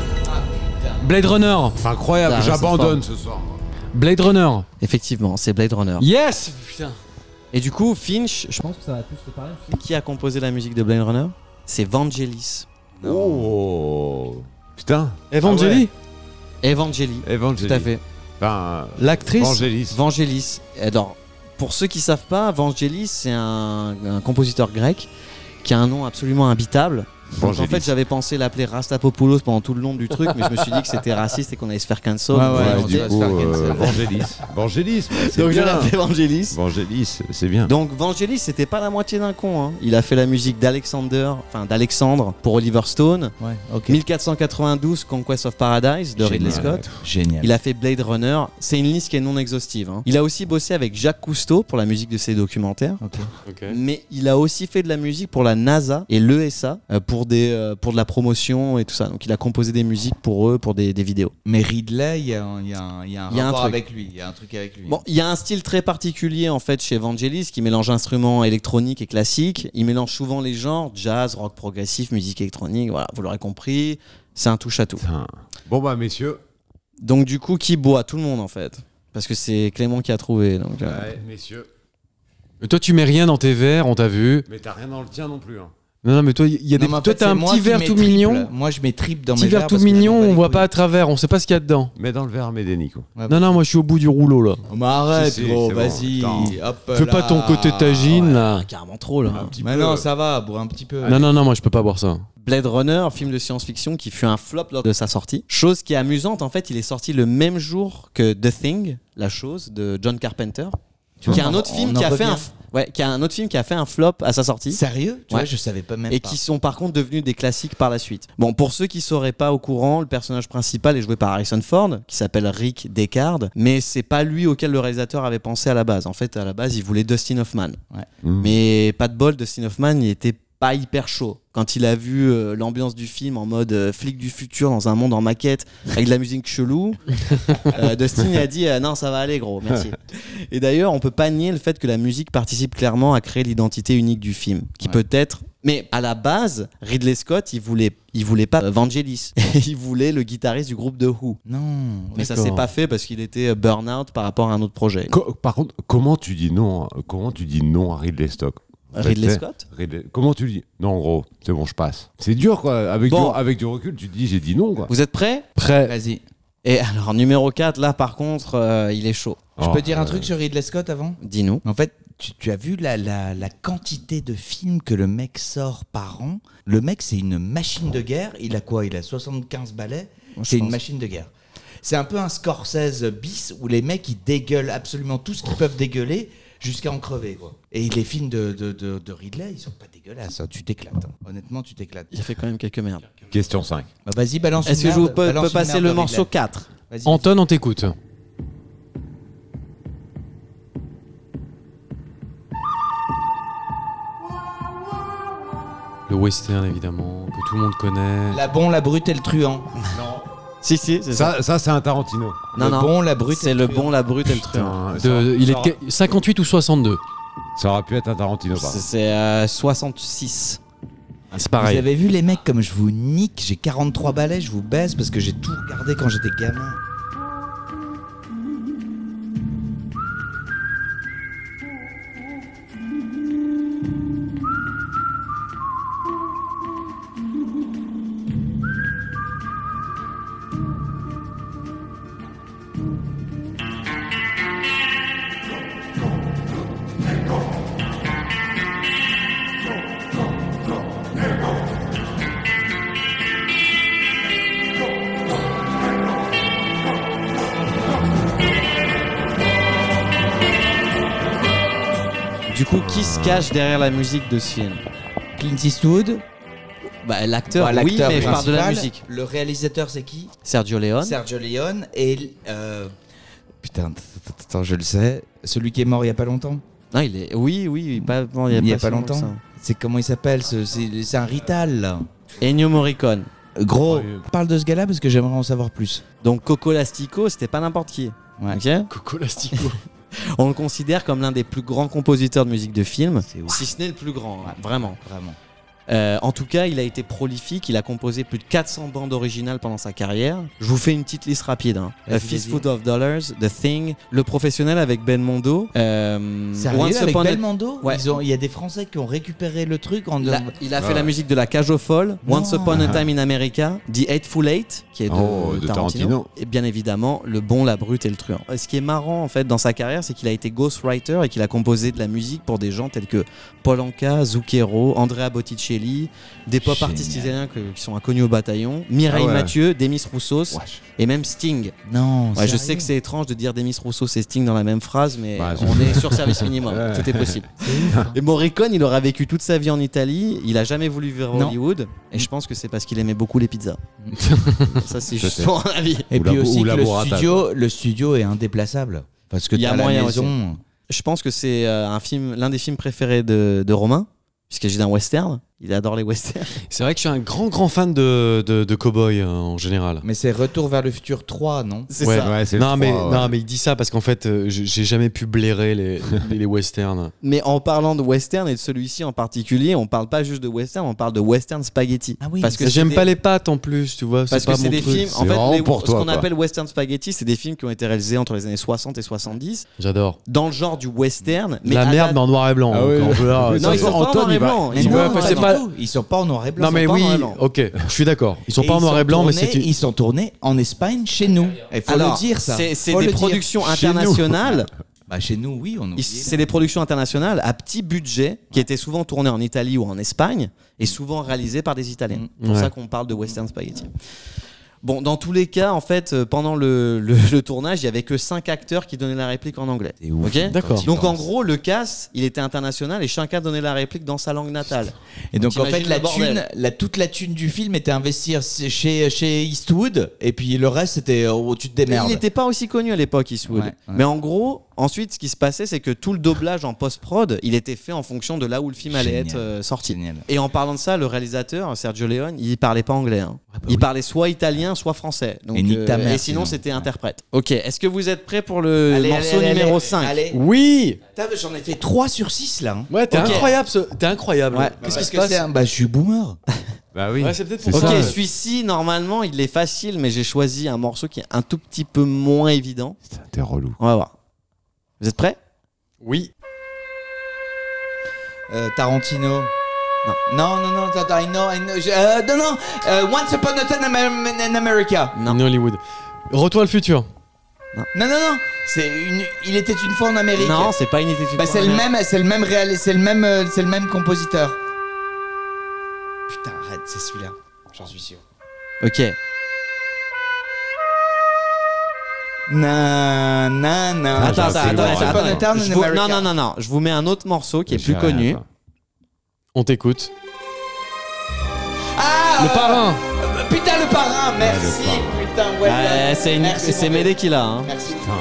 Blade Runner. Incroyable, Ah, c'est j'abandonne ce soir. Blade Runner. Effectivement, c'est Blade Runner. Yes. Putain. Et du coup, Finch, je pense que ça va tous te parler. Qui a composé la musique de Blade Runner ? C'est Vangelis. Oh. Putain. Evangeli. Evangeli. Evangeli. Tout à fait. Enfin, L'actrice. Vangelis. Vangelis. Alors, pour ceux qui savent pas, Vangelis, c'est un compositeur grec qui a un nom absolument imbitable. Donc, en Vangelis. fait, j'avais pensé l'appeler Rastapopoulos pendant tout le long du truc, mais je me suis dit que c'était raciste et qu'on allait se faire cancel. Ouais, Donc, ouais, voilà, on j'ai- va se faire cancel. Vangelis. Vangelis, c'est donc je l'ai bien. appelé Vangelis. Vangelis, c'est bien. Donc Vangelis, c'était pas la moitié d'un con. Hein. Il a fait la musique d'Alexandre pour Oliver Stone. Ouais, ok. 1492, Conquest of Paradise de Ridley Génial. Scott. Génial. Il a fait Blade Runner. C'est une liste qui est non exhaustive. Hein. Il a aussi bossé avec Jacques Cousteau pour la musique de ses documentaires. Ok. Mais il a aussi fait de la musique pour la NASA et l'ESA pour de la promotion et tout ça. Donc il a composé des musiques pour eux, pour des vidéos. Mais Ridley, il y a un Il y a un rapport truc. avec lui. Il y a un truc avec lui. Bon, il y a un style très particulier en fait chez Vangelis qui mélange instruments électroniques et classiques. Il mélange souvent les genres jazz, rock progressif, musique électronique. Voilà, vous l'aurez compris, c'est un touche à tout. Putain. Bon bah messieurs. Donc du coup, qui boit ? Tout le monde en fait, parce que c'est Clément qui a trouvé. Donc, Ouais, messieurs. Mais toi, tu mets rien dans tes verres, on t'a vu. Mais t'as rien dans le tien non plus. Hein. Non, mais toi, il y a des. Non, mais en Toi, fait, t'as c'est un moi petit qui verre mets tout triple. mignon. Moi, je mets triple dans Petit mes verre verres tout parce que je m'en mignon, bats les on voit couilles. pas à travers, on sait pas ce qu'il y a dedans. Mets dans le verre, mets des Nico. Non, non, moi je suis au bout du rouleau là. Oh, mais arrête, Si, si, gros, c'est bon, vas-y. attends. Hop Fais pas là. ton côté tagine là. Ah, carrément trop là. Un petit Mais peu. non, ça va, bois un petit peu. Non, non, non, moi je peux pas boire ça. Blade Runner, film de science-fiction qui fut un flop lors de sa sortie. Chose qui est amusante, en fait, il est sorti le même jour que The Thing, La Chose de John Carpenter, qui est un autre film on qui en a fait revient. qui a un autre film qui a fait un flop à sa sortie. Sérieux Tu Ouais. vois, je savais pas même Et pas. qui sont par contre devenus des classiques par la suite. Bon, pour ceux qui seraient pas au courant, le personnage principal est joué par Harrison Ford, qui s'appelle Rick Deckard, mais c'est pas lui auquel le réalisateur avait pensé à la base. En fait, à la base, il voulait Dustin Hoffman. Mmh. Mais pas de bol, Dustin Hoffman, il était pas hyper chaud. Quand il a vu l'ambiance du film en mode flic du futur dans un monde en maquette avec de la musique chelou, Dustin il a dit non, ça va aller gros, merci. Et d'ailleurs, on peut pas nier le fait que la musique participe clairement à créer l'identité unique du film, qui peut être Mais à la base, Ridley Scott, il voulait pas Vangelis. Il voulait le guitariste du groupe The Who. Non. Mais ça D'accord. s'est pas fait parce qu'il était burn-out par rapport à un autre projet. Par contre, comment tu dis non à Ridley Scott? Ridley Fait, Scott Comment tu le dis? Non, en gros, c'est bon, je passe. C'est dur, quoi. Avec du recul, tu te dis, j'ai dit non, quoi. Vous êtes prêts? Prêt. Vas-y. Et alors, numéro 4, là, par contre, il est chaud. Je peux dire un truc sur Ridley Scott avant? Dis-nous. En fait, tu as vu la quantité de films que le mec sort par an. Le mec, c'est une machine de guerre. Il a quoi? Il a 75 balais. C'est une machine de guerre. C'est un peu un Scorsese bis où les mecs, ils dégueulent absolument tout ce qu'ils peuvent dégueuler jusqu'à en crever, quoi. Et les films de Ridley, ils sont pas dégueulasses. Hein. Tu t'éclates. Hein. Honnêtement, tu t'éclates. Il a fait quand même quelques merdes. Question 5. Bah, vas-y, balance Est-ce une que je merde, peux balance une passer merde le de morceau Ridley. 4? Vas-y. Anton, on t'écoute. Le western, évidemment, que tout le monde connaît. La Bon, la Brute et le Truand. Si, c'est ça. Ça, c'est un Tarantino. Non, le non. Bon, la Brute et C'est le le Truand. bon, la brute et le truand. De- il est de 58 ou 62. Ça aurait pu être un Tarantino, par contre. C'est 66. C'est Vous avez vu les mecs comme je vous nique, j'ai 43 balais, je vous baisse parce que j'ai tout regardé quand j'étais gamin. Du coup, qui se cache derrière la musique de ce film? Clint Eastwood, Bah, l'acteur, bah, oui, l'acteur mais je parle de la principal. musique. Le réalisateur, c'est qui? Sergio Leone. Sergio Leone et putain, attends, je le sais. Celui qui est mort il y a pas longtemps. Non, il est. Oui, pas, bon, Il y a si pas longtemps longtemps. C'est comment il s'appelle c'est un Rital. Là. ça. Ennio Morricone. Gros, Oui. parle de ce gars-là parce que j'aimerais en savoir plus. Donc Coco Lastico, c'était pas n'importe qui. Ouais. Ok. Coco Lastico. On le considère comme l'un des plus grands compositeurs de musique de film, C'est ouf. si ce n'est le plus grand, hein, vraiment. Vraiment. En tout cas, il a été prolifique, il a composé plus de 400 bandes originales pendant sa carrière. Je vous fais une petite liste rapide. Hein. A Vas-y, Fistful of Dollars, The Thing, Le Professionnel avec Ben Mondo. Sérieux, Once avec Upon a- Belmondo Ouais. Il y a des Français qui ont récupéré le truc en Il a fait Ouais. la musique de La Cage aux Folles, Non. Once Upon a Time in America, The Hateful Eight, qui est de Tarantino. et bien évidemment Le Bon, la Brute et le Truand. Ce qui est marrant en fait dans sa carrière, c'est qu'il a été ghostwriter et qu'il a composé de la musique pour des gens tels que Paul Anka, Zucchero, Andrea Botticelli, des pop Génial. artistes italiens qui sont inconnus au bataillon, Mireille Ah ouais. Mathieu, Demis Roussos et même Sting. Non, Ouais, je sérieux sais que c'est étrange de dire Demis Roussos et Sting dans la même phrase, mais Bah, on est sur service minimum, Ouais. tout est possible. Et Morricone, il aura vécu toute sa vie en Italie, il a jamais voulu vivre à Non. Hollywood, et je pense que c'est parce qu'il aimait beaucoup les pizzas. Ça, c'est juste Peut-être. mon avis. Et Ou puis la- aussi ou que la burrata, le studio est indéplaçable. Parce que Il y a t'as la moyen maison. Je pense que c'est l'un des films préférés de Romain, puisqu'il s'agit d'un western. Il adore les westerns. C'est vrai que je suis un grand fan de cow-boy en général. Mais c'est Retour vers le futur 3, non? C'est Ouais. ça. Ouais, c'est le Non, mais, 3, ouais. non, mais il dit ça parce qu'en fait, j'ai jamais pu blairer les westerns. Mais en parlant de western et de celui-ci en particulier, on parle pas juste de western, on parle de western spaghetti. Ah oui. Parce que J'aime c'est pas des- les pâtes en plus, tu vois. Parce C'est pas que c'est mon des truc. films, C'est en fait, vraiment pour ce toi, qu'on quoi. appelle western spaghetti, c'est des films qui ont été réalisés entre les années 60 et 70 J'adore. dans le genre du western. Mais La à merde, mais en noir et blanc. Ah oui. quand on veut, là, Non, ça, Non, ils ça- sont pas en Anton, noir et il va- blanc. Mais Ils non, veulent- pas c'est du pas- tout. Ils sont pas en noir et blanc. Non, mais pas en noir et oui, blanc. ok, je suis d'accord. Ils sont Et pas en noir et blanc, mais tournés- c'est. Ils sont tournés en Espagne, chez nous. Il faut Alors, le dire, ça. c'est Faut des le dire. productions Chez nous. internationales. Bah, chez nous, oui, on oublie. C'est des productions internationales à petit budget qui étaient souvent tournées en Italie ou en Espagne et souvent réalisées par des Italiens. C'est pour Ouais. ça qu'on parle de western spaghetti. Bon, dans tous les cas, en fait, pendant le tournage, il y avait que 5 acteurs qui donnaient la réplique en anglais. C'est ouf. Ok. D'accord. Donc en gros, le cast, il était international et chacun donnait la réplique dans sa langue natale. Et donc, en fait, T'imagines le bordel. toute la thune du film était investie chez Eastwood, et puis le reste, c'était tu te Mais démerdes. il n'était pas aussi connu à l'époque, Eastwood. Ouais, ouais. Mais en gros, ensuite, ce qui se passait, c'est que tout le doublage en post-prod, il était fait en fonction de là où le film allait Génial. être sorti. Génial. Et en parlant de ça, le réalisateur, Sergio Leone, il parlait pas anglais. Hein. Ah bah Il oui. parlait soit italien, italien, soit français. Donc, Et nique ta mère, et sinon, sinon. c'était interprète. Ok, est-ce que vous êtes prêts pour le morceau numéro 5? Allez. Oui. Putain, mais j'en ai fait 3 sur 6 là. Hein. Ouais, t'es Ok. incroyable. T'es incroyable. Ouais. Qu'est-ce qui Parce se que passe c'est un- Bah, je suis boomer. Bah oui. Ouais, c'est peut-être C'est pour Ok, ça. celui-ci, normalement, il est facile, mais j'ai choisi un morceau qui est un tout petit peu moins évident. Putain, t'es relou. On va voir. Vous êtes prêts? Oui. Tarantino. Non. Non, Once Upon a Time in America. Non. In Hollywood. Retour à le futur. Non. Il était une fois en Amérique. Non, c'est pas une idée. Bah, c'est le même compositeur. Putain, arrête, c'est celui-là. J'en suis sûr. Ok. Non. Attends. Once Upon a Time in Je vous- America. Non. Je vous mets un autre morceau qui est Je plus sais rien, connu. quoi. On t'écoute. Ah, Le parrain. Putain, le parrain. Merci. le parrain. Putain, ouais. Merci, C'est mon Médé gars. qui l'a. Hein. Merci. Putain.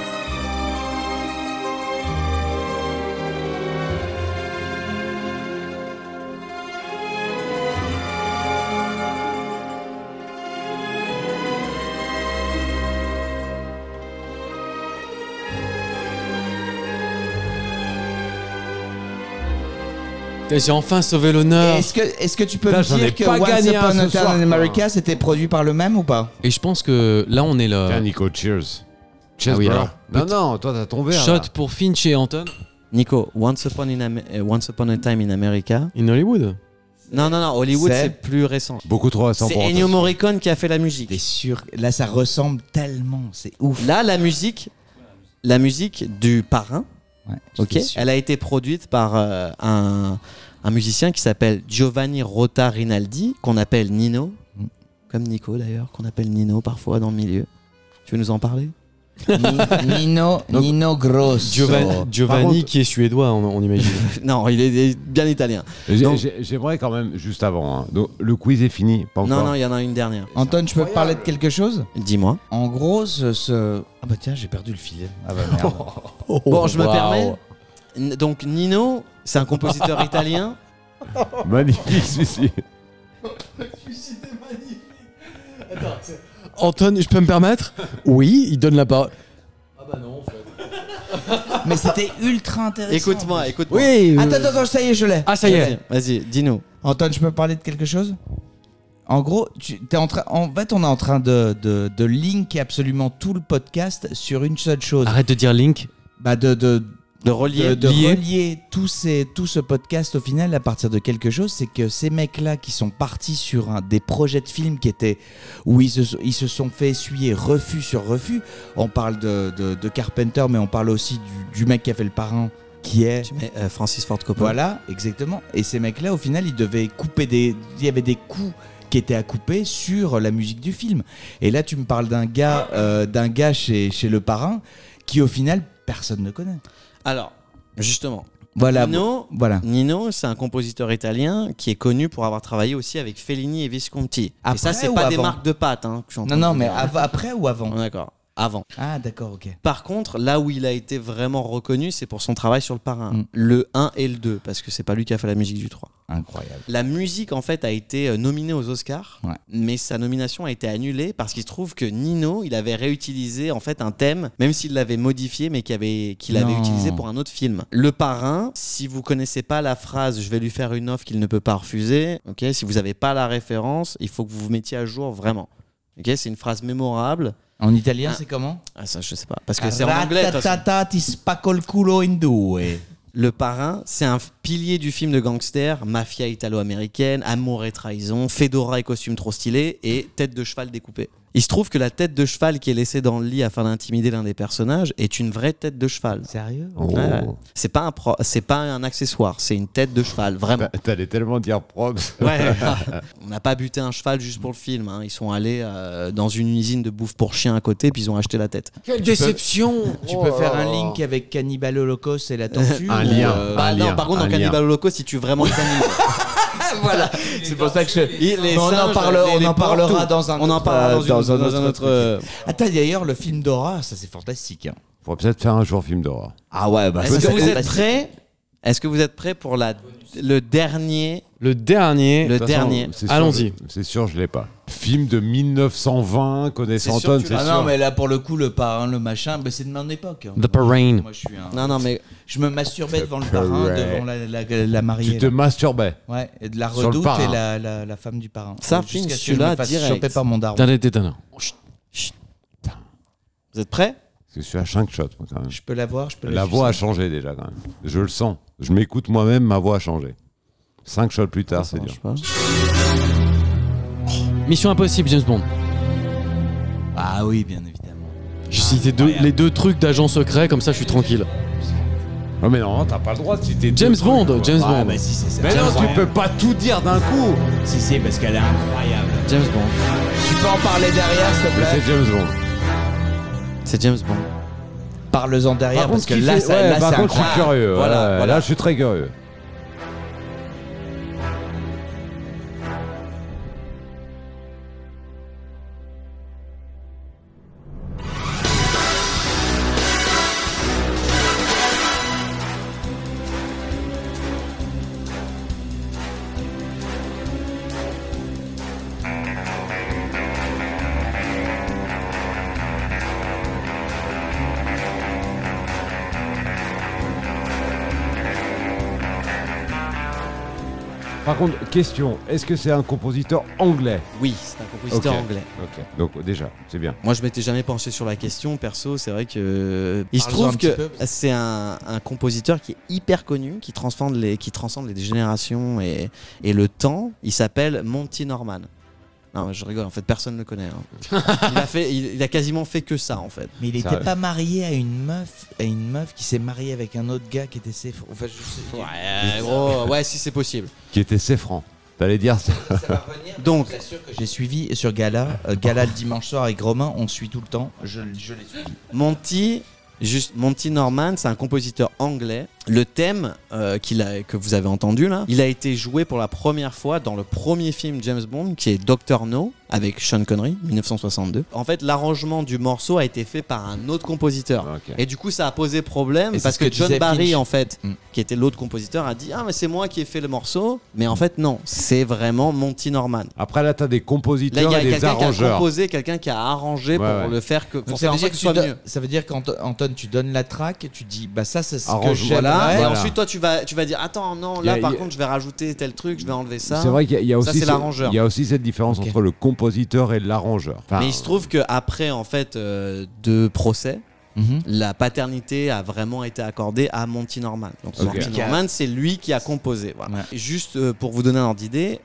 J'ai enfin sauvé l'honneur. Est-ce que tu peux Putain, me j'en ai dire que pas Once gagné Upon un a ce Time soir, in quoi. America c'était produit par le même ou pas? Et je pense que là, on est Tiens, là. Nico, cheers. Cheers, Ah oui, bro. alors, Non, toi, t'as ton verre. Shot là. pour Finch et Anton. Nico, Once Upon a Time in America. In Hollywood. Non, Hollywood, C'est- c'est plus récent. Beaucoup trop récent C'est pour Ennio Anton. Morricone qui a fait la T'es musique. sûr? Là, ça ressemble tellement, c'est ouf. Là, la musique du parrain, Ouais, ok, j'étais sûr. elle a été produite par un musicien qui s'appelle Giovanni Rota Rinaldi, qu'on appelle Nino, comme Nico d'ailleurs, qu'on appelle Nino parfois dans le milieu. Tu veux nous en parler? Nino Grosso. Giovanni Par contre- qui est suédois, on imagine. Non, il est bien italien. Donc- J'aimerais quand même, juste avant, hein. Donc, le quiz est fini, pas encore. Non, il y en a une dernière. Anton, je peux te parler de quelque chose? Dis-moi. En gros, Ah bah tiens, j'ai perdu le fil. Ah bah merde. Bon, je me Waouh. permets. Donc Nino, c'est un compositeur italien. Magnifique, celui-ci. Anton, je peux me permettre? Oui, il donne la parole. Ah bah non, en fait. Mais c'était ultra intéressant. Écoute-moi. Oui. Attends, ça y est, je l'ai. Ah, ça y est. Vas-y, dis-nous. Anton, je peux parler de quelque chose? En gros, t'es en fait, on est en train de linker absolument tout le podcast sur une seule chose. Arrête de dire Link. Bah De relier. de lier. relier tout ce podcast au final à partir de quelque chose, c'est que ces mecs-là qui sont partis sur des projets de films qui étaient où ils se sont fait essuyer refus sur refus. On parle de Carpenter, mais on parle aussi du mec qui a fait le parrain, qui est... Tu mets Francis Ford Coppola. Voilà, exactement. Et ces mecs-là, au final, ils devaient couper il y avait des coups qui étaient à couper sur la musique du film. Et là, tu me parles d'un gars chez le parrain qui, au final, personne ne connaît. Alors, justement, Voilà. Nino, Voilà. c'est un compositeur italien qui est connu pour avoir travaillé aussi avec Fellini et Visconti. Après et ça, c'est ou pas des avant? marques de pâtes. Hein, que je suis en train Non, de mais dire. après ou avant? D'accord. Avant. Ah, d'accord, ok. Par contre, là où il a été vraiment reconnu, c'est pour son travail sur le parrain. Mm. Le 1 et le 2, parce que c'est pas lui qui a fait la musique du 3. Incroyable. La musique, en fait, a été nominée aux Oscars, Ouais. mais sa nomination a été annulée parce qu'il se trouve que Nino, il avait réutilisé en fait un thème, même s'il l'avait modifié, mais qu'il avait Non. utilisé pour un autre film. Le parrain, si vous connaissez pas la phrase « je vais lui faire une offre qu'il ne peut pas refuser », ok, si vous n'avez pas la référence, il faut que vous vous mettiez à jour vraiment. Ok, c'est une phrase mémorable. En italien, c'est comment? Ah, ça, je sais pas, parce que c'est en anglais. de toute façon. Ratatata, ti spacco il culo in due. Le parrain, c'est un pilier du film de gangster, mafia italo-américaine, amour et trahison, fedora et costume trop stylé et tête de cheval découpée. Il se trouve que la tête de cheval qui est laissée dans le lit afin d'intimider l'un des personnages est une vraie tête de cheval. Sérieux? Oh. Ouais. C'est pas un accessoire, c'est une tête de cheval, vraiment. T'allais tellement dire props. Ouais. On n'a pas buté un cheval juste pour le film. Hein. Ils sont allés dans une usine de bouffe pour chiens à côté, puis ils ont acheté la tête. Quelle déception. Tu peux faire un link avec Cannibal Holocaust et la tortue? Un ou, lien. Bah non, lien, par contre, un dans lien. Cannibal Holocaust, si tu vraiment les animaux. Voilà, c'est pour ça que je... Les on en singes, on les en porcs, parlera tout. dans un On en autre, parlera dans un autre. truc. Attends, d'ailleurs, le film d'horreur, ça c'est fantastique. Hein. Faudrait peut-être faire un jour film d'horreur. Ah ouais, bah Est-ce ça, que vous c'est êtes fantastique. prêts Est-ce que vous êtes prêts pour le dernier Le dernier. Le De toute façon, dernier. c'est sûr, Allons-y. C'est sûr, je l'ai pas. Film de 1920, connaissant C'est sûr Anton, que tu c'est l'as. Ah sûr. non, mais là, pour le coup, le parrain, le machin, c'est de mon époque. The Parrain. Moi, je suis un... Non, mais Je me masturbais devant le Parrain. parrain, devant la mariée. Tu te là. masturbais. Ouais, et de la Sur le redoute parrain. et la femme du parrain. Ça, Jusqu'à film, ce que je celui-là, me fasse direct. choper par mon daron. Dernier tétana. vous êtes prêts? Parce que je suis à 5 shots, moi, quand même. Je peux la voir, je peux La voix a changé déjà, quand même. Je le sens. Je m'écoute moi-même, ma voix a changé. 5 shots plus tard, c'est dur. Mission Impossible, James Bond. Ah oui, bien évidemment. J'ai cité les deux trucs d'agent secret, comme ça je suis tranquille. Oh, mais non, t'as pas le droit de citer deux James trucs, Bond, quoi. James Ah Bond. bah si, c'est ça. Mais non, tu peux pas tout dire d'un coup. Si, parce qu'elle est incroyable. James Bond. Tu peux en parler derrière, s'il te Mais plaît? c'est James Bond. C'est James Bond. Parle-en derrière, parce que là, ouais, là par c'est contre, je suis incroyable. curieux. Voilà, Ouais, voilà. Là, je suis très curieux. Par contre, question, est-ce que c'est un compositeur anglais? Oui, c'est un compositeur Ok. anglais. Ok, donc déjà, c'est bien. Moi, je m'étais jamais penché sur la question, perso. C'est vrai que. Il se Parle-en trouve un petit que peu. c'est un compositeur qui est hyper connu, qui transcende les générations et le temps. Il s'appelle Monty Norman. Non, je rigole, en fait, personne ne le connaît. Hein. il a quasiment fait que ça, en fait. Mais il Sérieux. était pas marié à une meuf qui s'est mariée avec un autre gars qui était ses... Enfin, je sais. Ouais, gros, ouais, si c'est possible. Qui était Seffran. T'allais dire ça? Ça va revenir. Donc, Je t'assure que j'ai suivi sur Gala. Gala le dimanche soir avec Romain, on suit tout le temps. Je l'ai suivi. Monty Norman, c'est un compositeur anglais. Le thème que vous avez entendu là, il a été joué pour la première fois dans le premier film James Bond, qui est Dr. No, avec Sean Connery, 1962. En fait, l'arrangement du morceau a été fait par un autre compositeur. Ok. Et du coup, ça a posé problème Et c'est parce ce que que John disait Barry, Finch. en fait, Mm. qui était l'autre compositeur, a dit ah mais c'est moi qui ai fait le morceau. Mais en fait non, c'est vraiment Monty Norman. Après, là, t'as des Là, compositeurs il y a et des quelqu'un qui a arrangeurs. composé, quelqu'un qui a arrangé Ouais, pour ouais. le faire que pour Donc, faire en sorte que ce soit mieux. ça veut dire qu'Anton, tu donnes la track et tu dis, bah ça, c'est ce que Arrange- j'aimerais. Voilà. Et Voilà. ensuite, toi, tu vas dire attends, non, Il y a- là, par il y a- contre, je vais rajouter tel truc, je vais enlever ça. C'est vrai qu'il y a Ça, aussi c'est l'arrangeur. il y a aussi cette différence Ok. entre le compositeur et l'arrangeur. Enfin, Mais il se trouve qu'après, en fait, de procès, Mhm. la paternité a vraiment été accordée à Monty Norman. Donc, Ok. Monty Norman, c'est lui qui a composé. Voilà. Ouais. Et juste pour vous donner un ordre d'idée,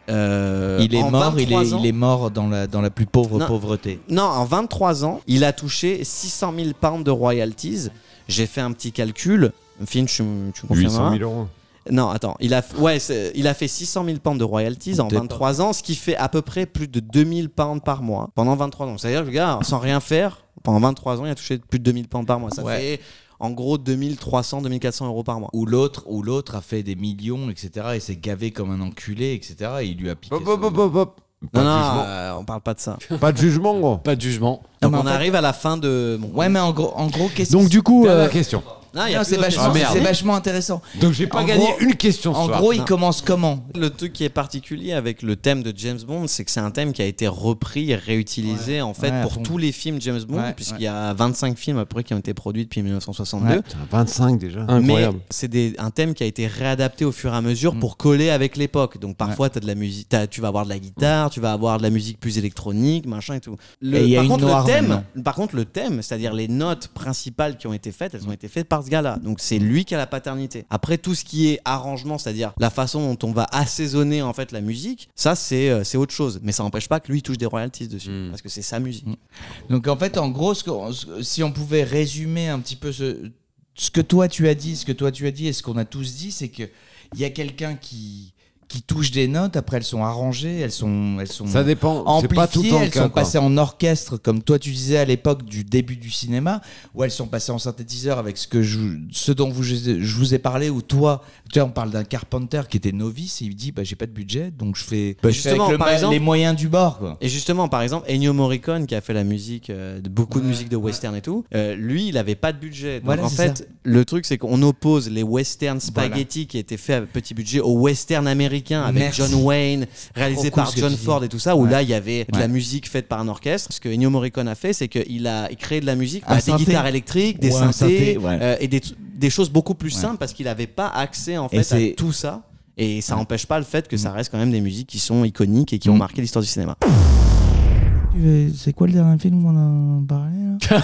Il est en mort, 23 ans, il est mort dans la plus pauvre Non. pauvreté. Non, en 23 ans, il a touché 600 000 pounds de royalties. J'ai fait un petit calcul. Finch, tu me 800 confirmeras. 000 euros. Non, attends, il a fait 600 000 pounds de royalties en T'es 23 ans, ce qui fait à peu près plus de 2000 pounds par mois pendant 23 ans. C'est-à-dire que le gars, sans rien faire, pendant 23 ans, il a touché plus de 2000 pounds par mois. Ça Ouais. fait en gros 2300, 2400 euros par mois. Ou l'autre a fait des millions, etc. et s'est gavé comme un enculé, etc. et il lui a piqué. Hop, hop, hop, hop, hop. Non, Pas de non, jugement. on parle pas de ça. Pas de jugement, gros. Pas de jugement. Non, Donc mais on en fait- arrive à la fin de. Bon, Ouais, mais en gros, qu'est-ce Donc du coup, Dernière question. non, il y a non, plus c'est d'autres vachement, questions. c'est vachement intéressant. Donc j'ai pas En gagné gros- une question ce En soir. gros, il Non. commence comment? Le truc qui est particulier avec le thème de James Bond, c'est que c'est un thème qui a été repris et réutilisé en fait Ouais, à pour fond. tous les films James Bond, Ouais, puisqu'il y a 25 films à peu près qui ont été produits depuis 1962. Ouais. Putain, 25 déjà. incroyable. Mais c'est un thème qui a été réadapté au fur et à mesure Mm. pour coller avec l'époque. Donc parfois, t'as de la musique, tu vas avoir de la guitare, tu vas avoir de la musique plus électronique, machin et tout. Et il y a par, une contre, noire maintenant. par contre, le thème, c'est-à-dire les notes principales qui ont été faites, elles ont été faites par ce gars-là. Donc c'est lui qui a la paternité. Après, tout ce qui est arrangement, c'est-à-dire la façon dont on va assaisonner en fait la musique, ça c'est autre chose. Mais ça n'empêche pas que lui il touche des royalties dessus, Mm. parce que c'est sa musique. Donc en fait, en gros, si on pouvait résumer un petit peu ce que toi tu as dit, et ce qu'on a tous dit, c'est que il y a quelqu'un qui qui touchent des notes, après elles sont arrangées, elles sont Ça dépend, c'est amplifiées, pas tout le temps le elles cas, sont quoi. passées en orchestre, comme toi tu disais à l'époque du début du cinéma, ou elles sont passées en synthétiseur avec ce dont je vous ai parlé, ou toi, tu vois, on parle d'un Carpenter qui était novice, et il dit j'ai pas de budget, donc je fais Justement, avec par exemple- les moyens du bord, quoi. Et justement, par exemple, Ennio Morricone, qui a fait la musique de beaucoup de musique de western et tout, lui, il avait pas de budget. Donc Voilà, en c'est fait, ça. le truc, c'est qu'on oppose les westerns spaghetti qui étaient faits avec petit budget aux westerns américains avec Merci. John Wayne, réalisé Trop cool par ce que John tu dis. Ford et tout ça, où Ouais. là, il y avait de la Ouais. musique faite par un orchestre. Ce que Ennio Morricone a fait, c'est qu'il a créé de la musique, Un des synthé. guitares électriques, des Ouais, un synthés, synthé, ouais. et des choses beaucoup plus Ouais. simples parce qu'il n'avait pas accès en Et fait c'est- à tout ça. Et ça Ouais. n'empêche pas le fait que ça reste quand même des musiques qui sont iconiques et qui ont marqué l'histoire du cinéma. C'est quoi le dernier film qu'on a parlé là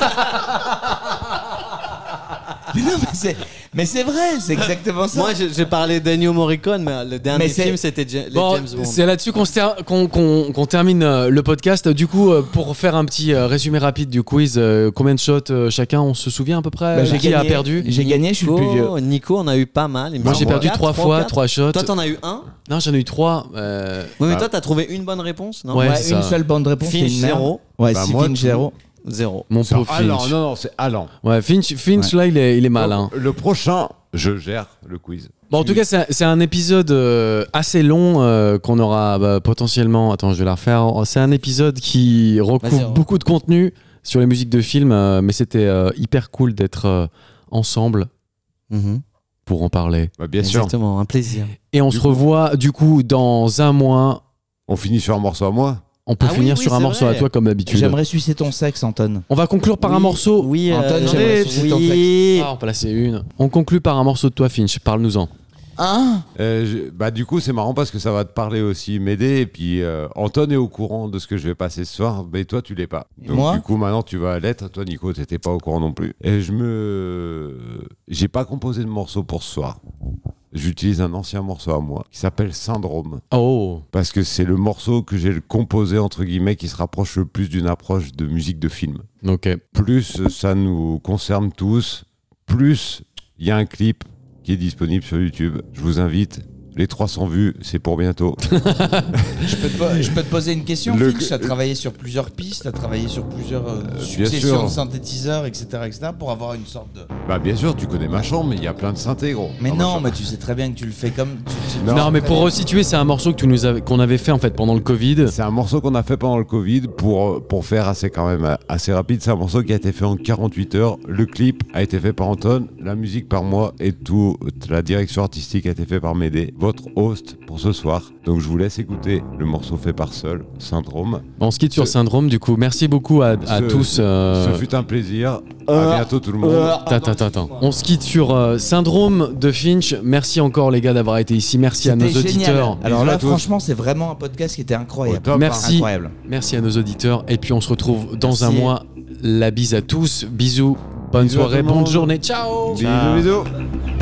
mais c'est vrai, c'est exactement ça. Moi, j'ai parlé d'Ennio Morricone, mais le dernier Mais c'est- film, c'était les Bon, James Bond. c'est là-dessus qu'on termine le podcast. Du coup, pour faire un petit résumé rapide du quiz, combien de shots chacun, on se souvient à peu près J'ai qui a gagné. perdu? J'ai gagné, je suis le plus vieux. Nico, on a eu pas mal. il me Moi, j'ai semble. perdu 3 fois, 3 shots. Toi, t'en as eu un. Non, j'en ai eu 3. Oui, mais toi, t'as trouvé une bonne réponse, non? Ouais, Ouais, c'est une ça. seule bande de réponse, Finch, c'est une merde. 0. Ouais, Bah, si moi, Finch tout- 0. 0. Mon C'est pauvre Allan, Finch. non, c'est Allan. Ouais, Finch Ouais. là, il est mal. Hein. Le prochain, je gère le quiz. Bon, en tout cas, c'est un épisode assez long qu'on aura potentiellement. Attends, je vais la refaire. C'est un épisode qui recouvre Vas-y, beaucoup de contenu sur les musiques de films, mais c'était hyper cool d'être ensemble pour en parler. Bah, bien sûr. Exactement, un plaisir. Et on Du se coup- revoit du coup dans un mois. On finit sur un morceau à moi. On peut Ah oui, finir oui, sur un c'est morceau vrai. à toi comme d'habitude. J'aimerais sucer ton sexe, Anton. On va conclure par un Oui, morceau. Oui, Anton, j'aimerais sucer ton oui. Ah, on peut placer une. On conclut par un morceau de toi, Finch. Parle-nous-en. Hein Bah du coup c'est marrant parce que ça va te parler aussi, m'aider, et puis Anton est au courant de ce que je vais passer ce soir, mais toi tu l'es pas. Et Donc moi du coup maintenant tu vas l'être. Toi Nico t'étais pas au courant non plus. Et j'ai pas composé de morceau pour ce soir. J'utilise un ancien morceau à moi qui s'appelle Syndrome, Oh. parce que c'est le morceau que j'ai composé entre guillemets qui se rapproche le plus d'une approche de musique de film. Ok. Plus ça nous concerne tous, plus il y a un clip qui est disponible sur YouTube. Je vous invite. Les 300 vues, c'est pour bientôt. Je peux te poser une question, Le- Finch. Tu as travaillé sur plusieurs pistes, tu as travaillé sur plusieurs successions sûr. de synthétiseurs, etc., pour avoir une sorte de... Bah bien sûr, tu connais ma chambre, mais il y a plein de synthés, gros. Mais Dans ma non, chambre. mais tu sais très bien que tu le fais comme... Non, mais pour resituer, c'est un morceau que qu'on avait fait en fait pendant le Covid. C'est un morceau qu'on a fait pendant le Covid pour faire quand même assez rapide. C'est un morceau qui a été fait en 48 heures. Le clip a été fait par Anton, la musique par moi et toute la direction artistique a été fait par Médée, votre host pour ce soir. Donc je vous laisse écouter le morceau fait par Seul, Syndrome. On se quitte sur Ce- Syndrome du coup. Merci beaucoup à tous. Ce fut un plaisir. À bientôt tout le monde. Attends. On se quitte sur Syndrome de Finch. Merci encore les gars d'avoir été ici. Merci à nos C'était génial. auditeurs. Alors Bisous là, à tous. franchement, c'est vraiment un podcast qui était incroyable. Au top. Merci. Incroyable. Merci à nos auditeurs. Et puis on se retrouve dans un Merci. mois. La bise à tous. Bisous. Bonne Bisous à soirée. tout le monde. Bonne journée. Ciao. Bisous, bisous.